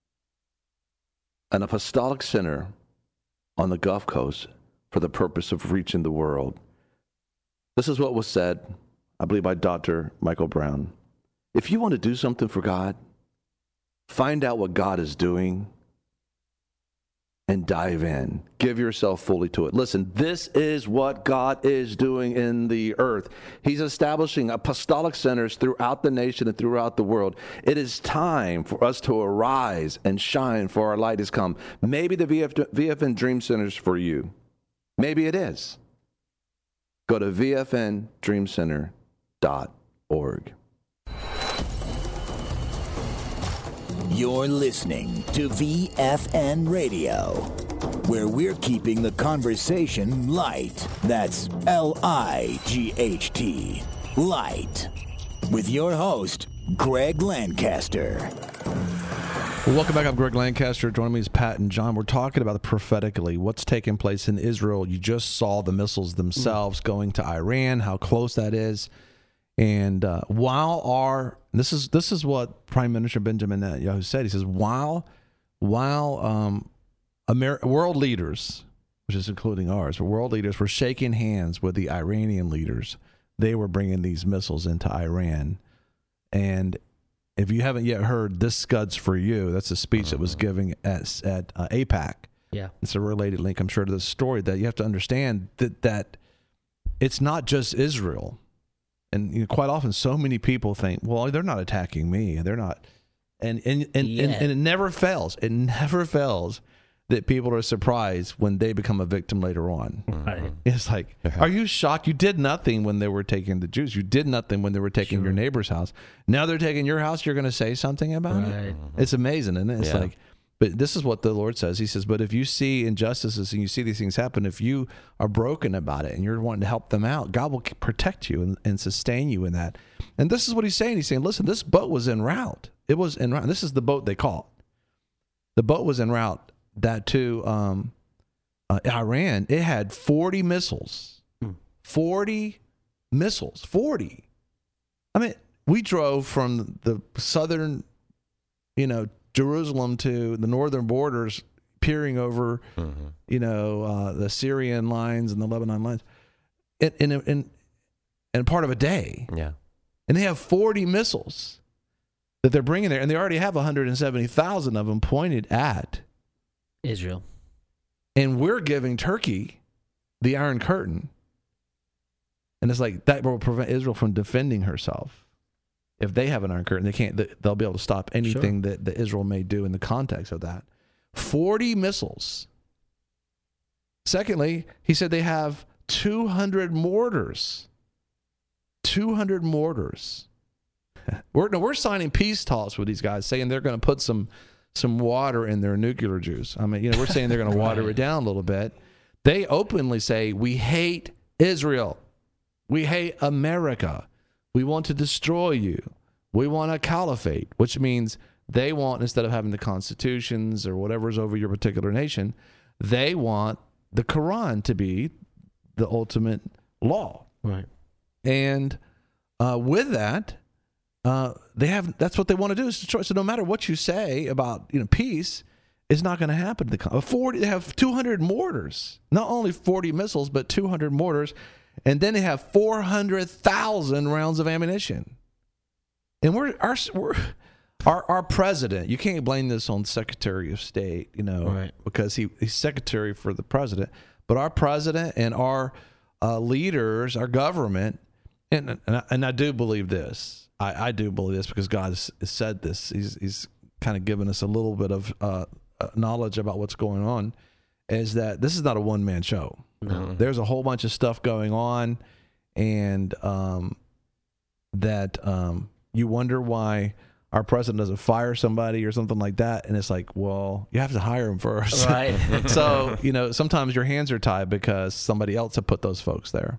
An apostolic center on the Gulf Coast for the purpose of reaching the world. This is what was said, I believe, by Doctor Michael Brown. If you want to do something for God, find out what God is doing, and dive in. Give yourself fully to it. Listen, this is what God is doing in the earth. He's establishing apostolic centers throughout the nation and throughout the world. It is time for us to arise and shine, for our light has come. Maybe the V F, V F N Dream Center is for you. Maybe it is. Go to V F N dream center dot org. You're listening to V F N Radio, where we're keeping the conversation light. That's L I G H T, light. With your host, Greg Lancaster. Well, welcome back. I'm Greg Lancaster. Joining me is Pat and John. We're talking about prophetically what's taking place in Israel. You just saw the missiles themselves going to Iran, how close that is. And uh, while our this is this is what Prime Minister Benjamin Netanyahu said. He says while while um, Amer- world leaders, which is including ours, but world leaders were shaking hands with the Iranian leaders, they were bringing these missiles into Iran. And if you haven't yet heard, this Scud's for you. That's a speech that was given at at uh, AIPAC. Yeah, it's a related link, I'm sure, to this story. That you have to understand that that it's not just Israel. And you know, quite often, so many people think, well, they're not attacking me. They're not. And and, and, yeah. and, and it never fails. It never fails that people are surprised when they become a victim later on. Right. It's like, are you shocked? You did nothing when they were taking the Jews. You did nothing when they were taking Sure. your neighbor's house. Now they're taking your house. You're going to say something about Right. it? It's amazing, isn't it? It's Yeah. like, but this is what the Lord says. He says, but if you see injustices and you see these things happen, if you are broken about it and you're wanting to help them out, God will protect you and, and sustain you in that. And this is what he's saying. He's saying, listen, this boat was en route. It was en route. This is the boat they caught. The boat was en route that to um, uh, Iran. It had forty missiles. forty missiles. forty. I mean, we drove from the southern, you know, Jerusalem to the northern borders, peering over, mm-hmm. you know, uh, the Syrian lines and the Lebanon lines, in in in, in part of a day. Yeah, and they have forty missiles that they're bringing there, and they already have one hundred seventy thousand of them pointed at Israel. And we're giving Turkey the Iron Curtain, and it's like that will prevent Israel from defending herself. If they have an Iron Curtain, they can't. They'll be able to stop anything sure. that, that Israel may do in the context of that. Forty missiles. Secondly, he said they have two hundred mortars. Two hundred mortars. We're no, we're signing peace talks with these guys, saying they're going to put some some water in their nuclear juice. I mean, you know, we're saying they're going to water it down a little bit. They openly say we hate Israel, we hate America. We want to destroy you. We want a caliphate, which means they want, instead of having the constitutions or whatever's over your particular nation, they want the Quran to be the ultimate law. Right. And uh, with that, uh, they have. That's what they want to do is destroy. So no matter what you say about you know peace, it's not going to happen. The forty, they have two hundred mortars, not only forty missiles, but two hundred mortars. And then they have four hundred thousand rounds of ammunition. And we're our, we're our our president, you can't blame this on Secretary of State, you know, right. because he, he's secretary for the president. But our president and our uh, leaders, our government, and and I, and I do believe this. I, I do believe this because God has, has said this. He's he's kind of given us a little bit of uh, knowledge about what's going on, is that this is not a one-man show. No. There's a whole bunch of stuff going on, and um, that um, you wonder why our president doesn't fire somebody or something like that. And it's like, well, you have to hire them first. Right. So, you know, sometimes your hands are tied because somebody else have put those folks there.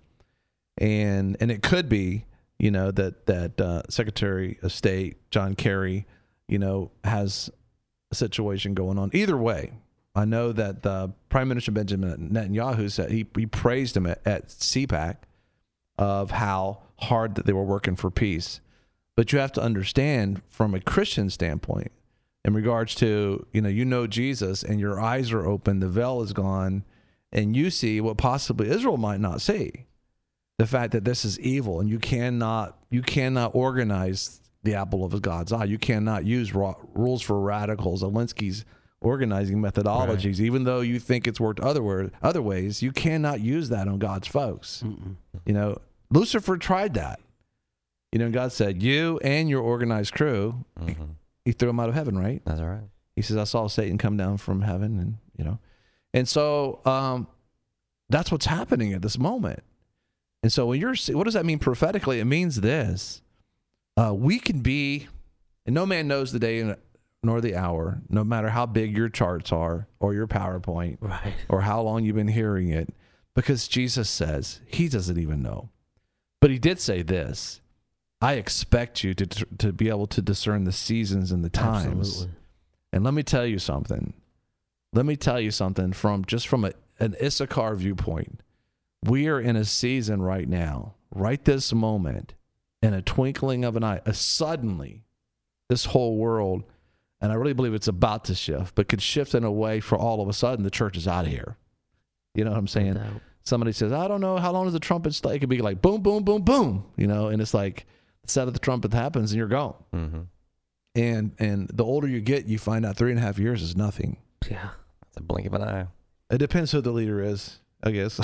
And and it could be, you know, that, that uh, Secretary of State, John Kerry, you know, has a situation going on. Either way, I know that the Prime Minister Benjamin Netanyahu said he, he praised him at, at CPAC of how hard that they were working for peace. But you have to understand from a Christian standpoint, in regards to, you know, you know Jesus and your eyes are open, the veil is gone, and you see what possibly Israel might not see. The fact that this is evil, and you cannot you cannot organize the apple of God's eye. You cannot use raw, rules for radicals. Zelensky's organizing methodologies. Right. Even though you think it's worked other other ways, you cannot use that on God's folks. Mm-mm. You know, Lucifer tried that. You know, God said, you and your organized crew, mm-hmm. he threw them out of heaven, right? That's right. He says, I saw Satan come down from heaven, and, you know. And so um, that's what's happening at this moment. And so when you're, what does that mean prophetically? It means this. Uh, we can be, and no man knows the day nor the hour, no matter how big your charts are or your PowerPoint, right, or how long you've been hearing it, because Jesus says he doesn't even know. But he did say this, I expect you to to be able to discern the seasons and the times. Absolutely. And let me tell you something. Let me tell you something from just from a, an Issachar viewpoint. We are in a season right now, right this moment, in a twinkling of an eye, a suddenly, this whole world, and I really believe it's about to shift, but could shift in a way for all of a sudden the church is out of here. You know what I'm saying? No doubt. Somebody says, I don't know, how long does the trumpet stay? It could be like boom, boom, boom, boom, you know, and it's like the sound of the trumpet happens and you're gone. Mm-hmm. And and the older you get, you find out three and a half years is nothing. Yeah. It's a blink of an eye. It depends who the leader is, I guess.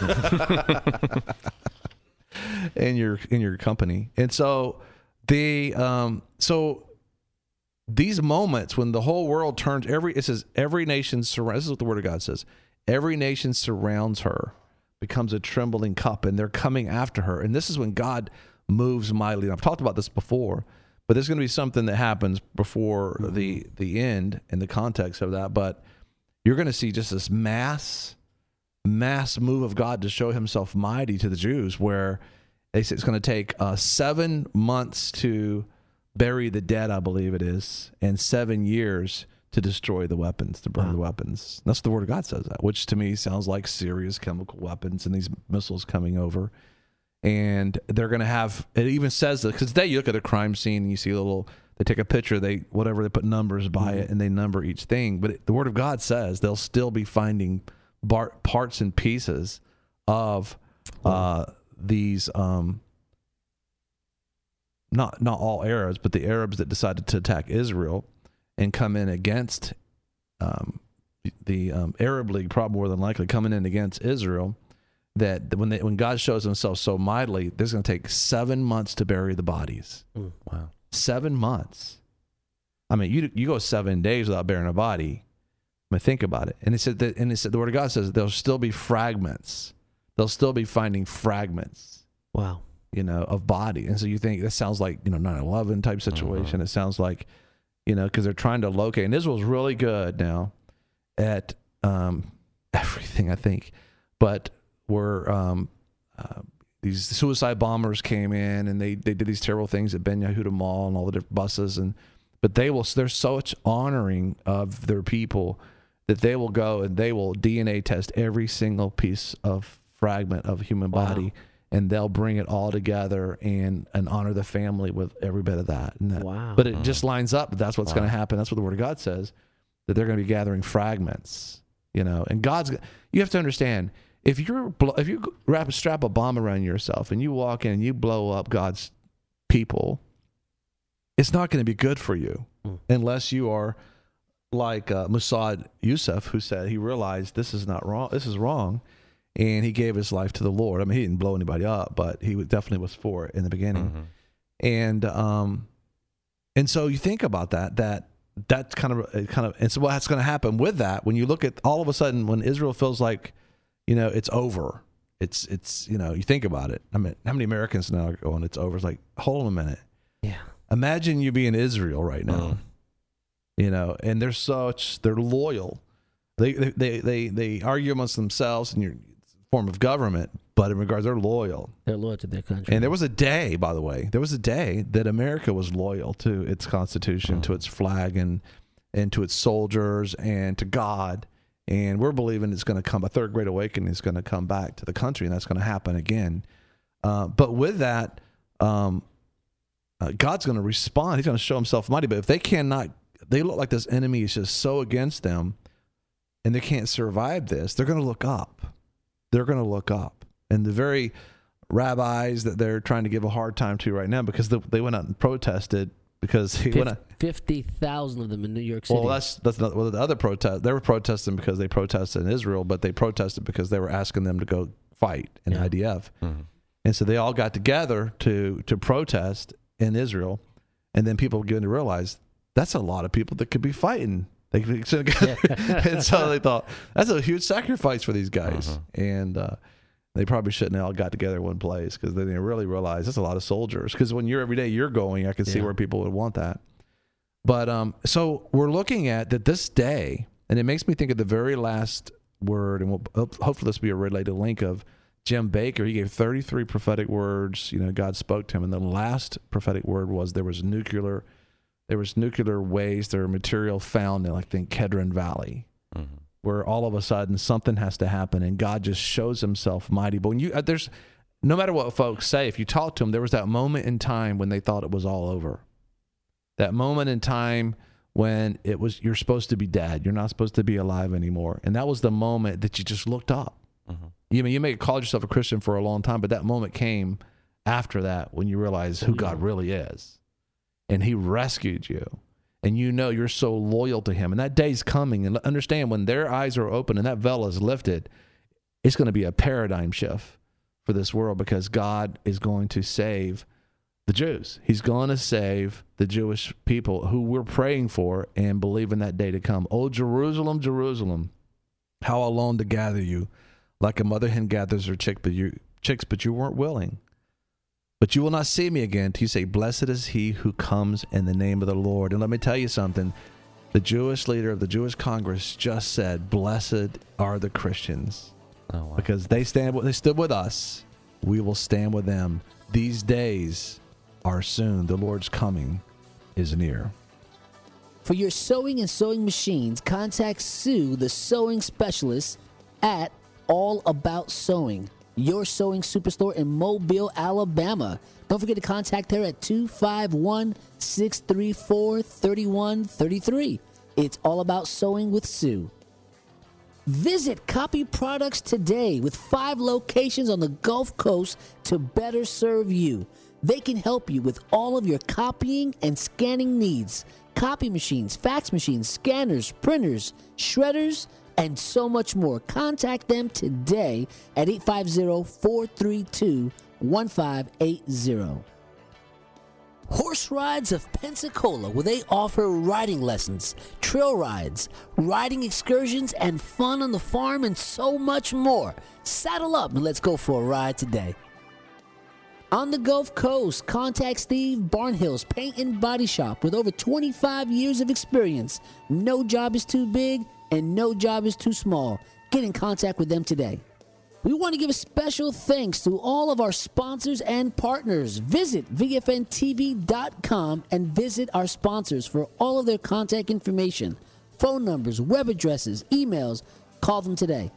in your in your company. And so the um so these moments when the whole world turns, every it says every nation surrounds, this is what the word of God says. Every nation surrounds her, becomes a trembling cup, and they're coming after her. And this is when God moves mightily. And I've talked about this before. But there's going to be something that happens before the the end in the context of that. But you're going to see just this mass, mass move of God to show himself mighty to the Jews, where they say it's going to take uh, seven months to bury the dead, I believe it is, and seven years to destroy the weapons, to burn wow. the weapons. That's what the Word of God says that, which to me sounds like serious chemical weapons and these missiles coming over. And they're going to have, it even says that, because today you look at a crime scene and you see a little, they take a picture, they, whatever, they put numbers by mm-hmm. it and they number each thing. But it, the Word of God says they'll still be finding bar, parts and pieces of uh, these, um, not not all Arabs, but the Arabs that decided to attack Israel and come in against um, the um, Arab League, probably more than likely coming in against Israel. That when they, when God shows himself so mightily, there's going to take seven months to bury the bodies. Mm, wow, seven months. I mean, you you go seven days without burying a body. I mean, think about it. And it said that, and it said the Word of God says there'll still be fragments. They'll still be finding fragments. Wow, you know, of body. And so you think that sounds like, you know, nine eleven type situation. Uh-huh. It sounds like, you know, because they're trying to locate. And Israel's really good now at um, everything, I think, but. Where um, uh, these suicide bombers came in and they, they did these terrible things at Ben Yehuda Mall and all the different buses, and but they will they're such honoring of their people that they will go and they will D N A test every single piece of fragment of human body, wow. and they'll bring it all together and and honor the family with every bit of that. And that wow. But it just lines up. That's what's wow. going to happen. That's what the Word of God says, that they're going to be gathering fragments. You know, and God's you have to understand. If you're if you wrap strap a bomb around yourself and you walk in and you blow up God's people, it's not going to be good for you mm. unless you are like uh, Mossad Youssef, who said he realized this is not wrong. This is wrong, and he gave his life to the Lord. I mean, he didn't blow anybody up, but he definitely was for it in the beginning. Mm-hmm. And um, and so you think about that. That that's kind of kind of and so what's going to happen with that when you look at all of a sudden when Israel feels like. You know, it's over. It's, it's you know, you think about it. I mean, how many Americans now are going, it's over? It's like, hold on a minute. Yeah. Imagine you being Israel right now. Mm. You know, and they're such, they're loyal. They, they, they, they argue amongst themselves in your form of government, but in regards, they're loyal. They're loyal to their country. And there was a day, by the way, there was a day that America was loyal to its Constitution, mm. to its flag, and, and to its soldiers, and to God. And we're believing it's going to come, a third great awakening is going to come back to the country, and that's going to happen again. Uh, but with that, um, uh, God's going to respond. He's going to show himself mighty. But if they cannot, they look like this enemy is just so against them, and they can't survive this, they're going to look up. They're going to look up. And the very rabbis that they're trying to give a hard time to right now, because they went out and protested because he went. fifty thousand of them in New York City. Well, that's that's not well, the other protest. They were protesting because they protested in Israel, but they protested because they were asking them to go fight in yeah. I D F. Mm-hmm. And so they all got together to to protest in Israel, and then people began to realize that's a lot of people that could be fighting. They could, yeah. And so they thought that's a huge sacrifice for these guys, uh-huh. and uh, they probably shouldn't have all got together in one place because then they really realized that's a lot of soldiers. Because when you're every day you're going, I can see yeah. where people would want that. But um, so we're looking at that this day, and it makes me think of the very last word, and we'll, hopefully this will be a related link of Jim Baker. He gave thirty-three prophetic words. You know, God spoke to him, and the last prophetic word was there was nuclear, there was nuclear waste or material found in, like, the Kedron Valley, mm-hmm. where all of a sudden something has to happen, and God just shows Himself mighty. But when you uh, there's no matter what folks say, if you talk to them, there was that moment in time when they thought it was all over. That moment in time when it was you're supposed to be dead, you're not supposed to be alive anymore, and that was the moment that you just looked up. Mm-hmm. You mean you may have called yourself a Christian for a long time, but that moment came after that when you realize who God really is, and He rescued you, and you know you're so loyal to Him, and that day's coming. And understand, when their eyes are open and that veil is lifted, it's going to be a paradigm shift for this world because God is going to save the Jews. He's going to save the Jewish people who we're praying for and believe in that day to come. Oh, Jerusalem, Jerusalem, how I long to gather you, like a mother hen gathers her chick, but you, chicks, but you weren't willing. But you will not see me again till you say, blessed is he who comes in the name of the Lord. And let me tell you something. The Jewish leader of the Jewish Congress just said, blessed are the Christians. Oh, wow. Because they stand, they stood with us. We will stand with them. These days are soon. The Lord's coming is near. For your sewing and sewing machines, contact Sue, the sewing specialist, at All About Sewing, your sewing superstore in Mobile, Alabama. Don't forget to contact her at two five one, six three four, three one three three. It's All About Sewing with Sue. Visit Copy Products today with five locations on the Gulf Coast to better serve you. They can help you with all of your copying and scanning needs. Copy machines, fax machines, scanners, printers, shredders, and so much more. Contact them today at eight five zero, four three two, one five eight zero. Horse Rides of Pensacola, where they offer riding lessons, trail rides, riding excursions, and fun on the farm, and so much more. Saddle up and let's go for a ride today. On the Gulf Coast, contact Steve Barnhill's Paint and Body Shop with over twenty-five years of experience. No job is too big and no job is too small. Get in contact with them today. We want to give a special thanks to all of our sponsors and partners. Visit V F N T V dot com and visit our sponsors for all of their contact information, phone numbers, web addresses, emails. Call them today.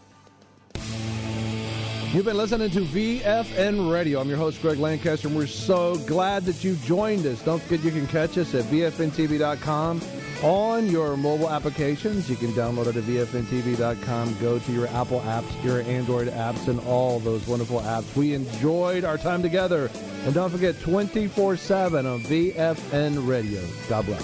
You've been listening to V F N Radio. I'm your host, Greg Lancaster, and we're so glad that you joined us. Don't forget you can catch us at V F N T V dot com on your mobile applications. You can download it at V F N T V dot com. Go to your Apple apps, your Android apps, and all those wonderful apps. We enjoyed our time together. And don't forget, twenty-four seven on V F N Radio. God bless.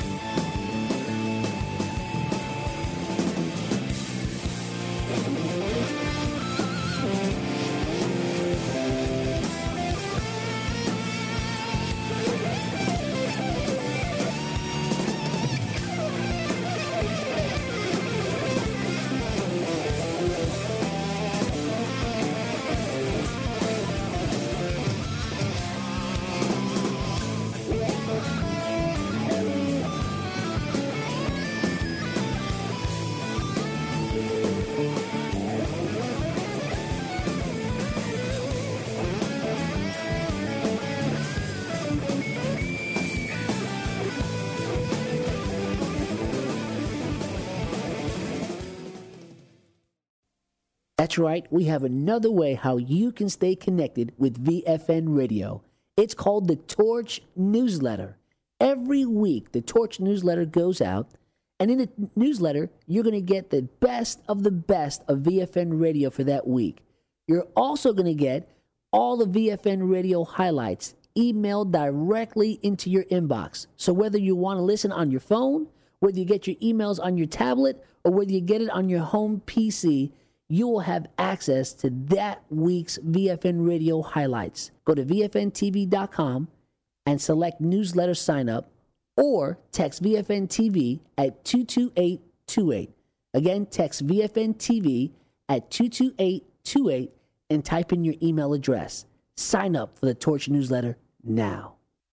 That's right, we have another way how you can stay connected with V F N Radio. It's called the Torch Newsletter. Every week, the Torch Newsletter goes out, and in the newsletter, you're going to get the best of the best of V F N Radio for that week. You're also going to get all the V F N Radio highlights, emailed directly into your inbox. So whether you want to listen on your phone, whether you get your emails on your tablet, or whether you get it on your home P C, you will have access to that week's V F N Radio highlights. Go to V F N T V dot com and select newsletter sign up, or text V F N T V at two two eight two eight. Again, text V F N T V at two two eight two eight and type in your email address. Sign up for the Torch newsletter now.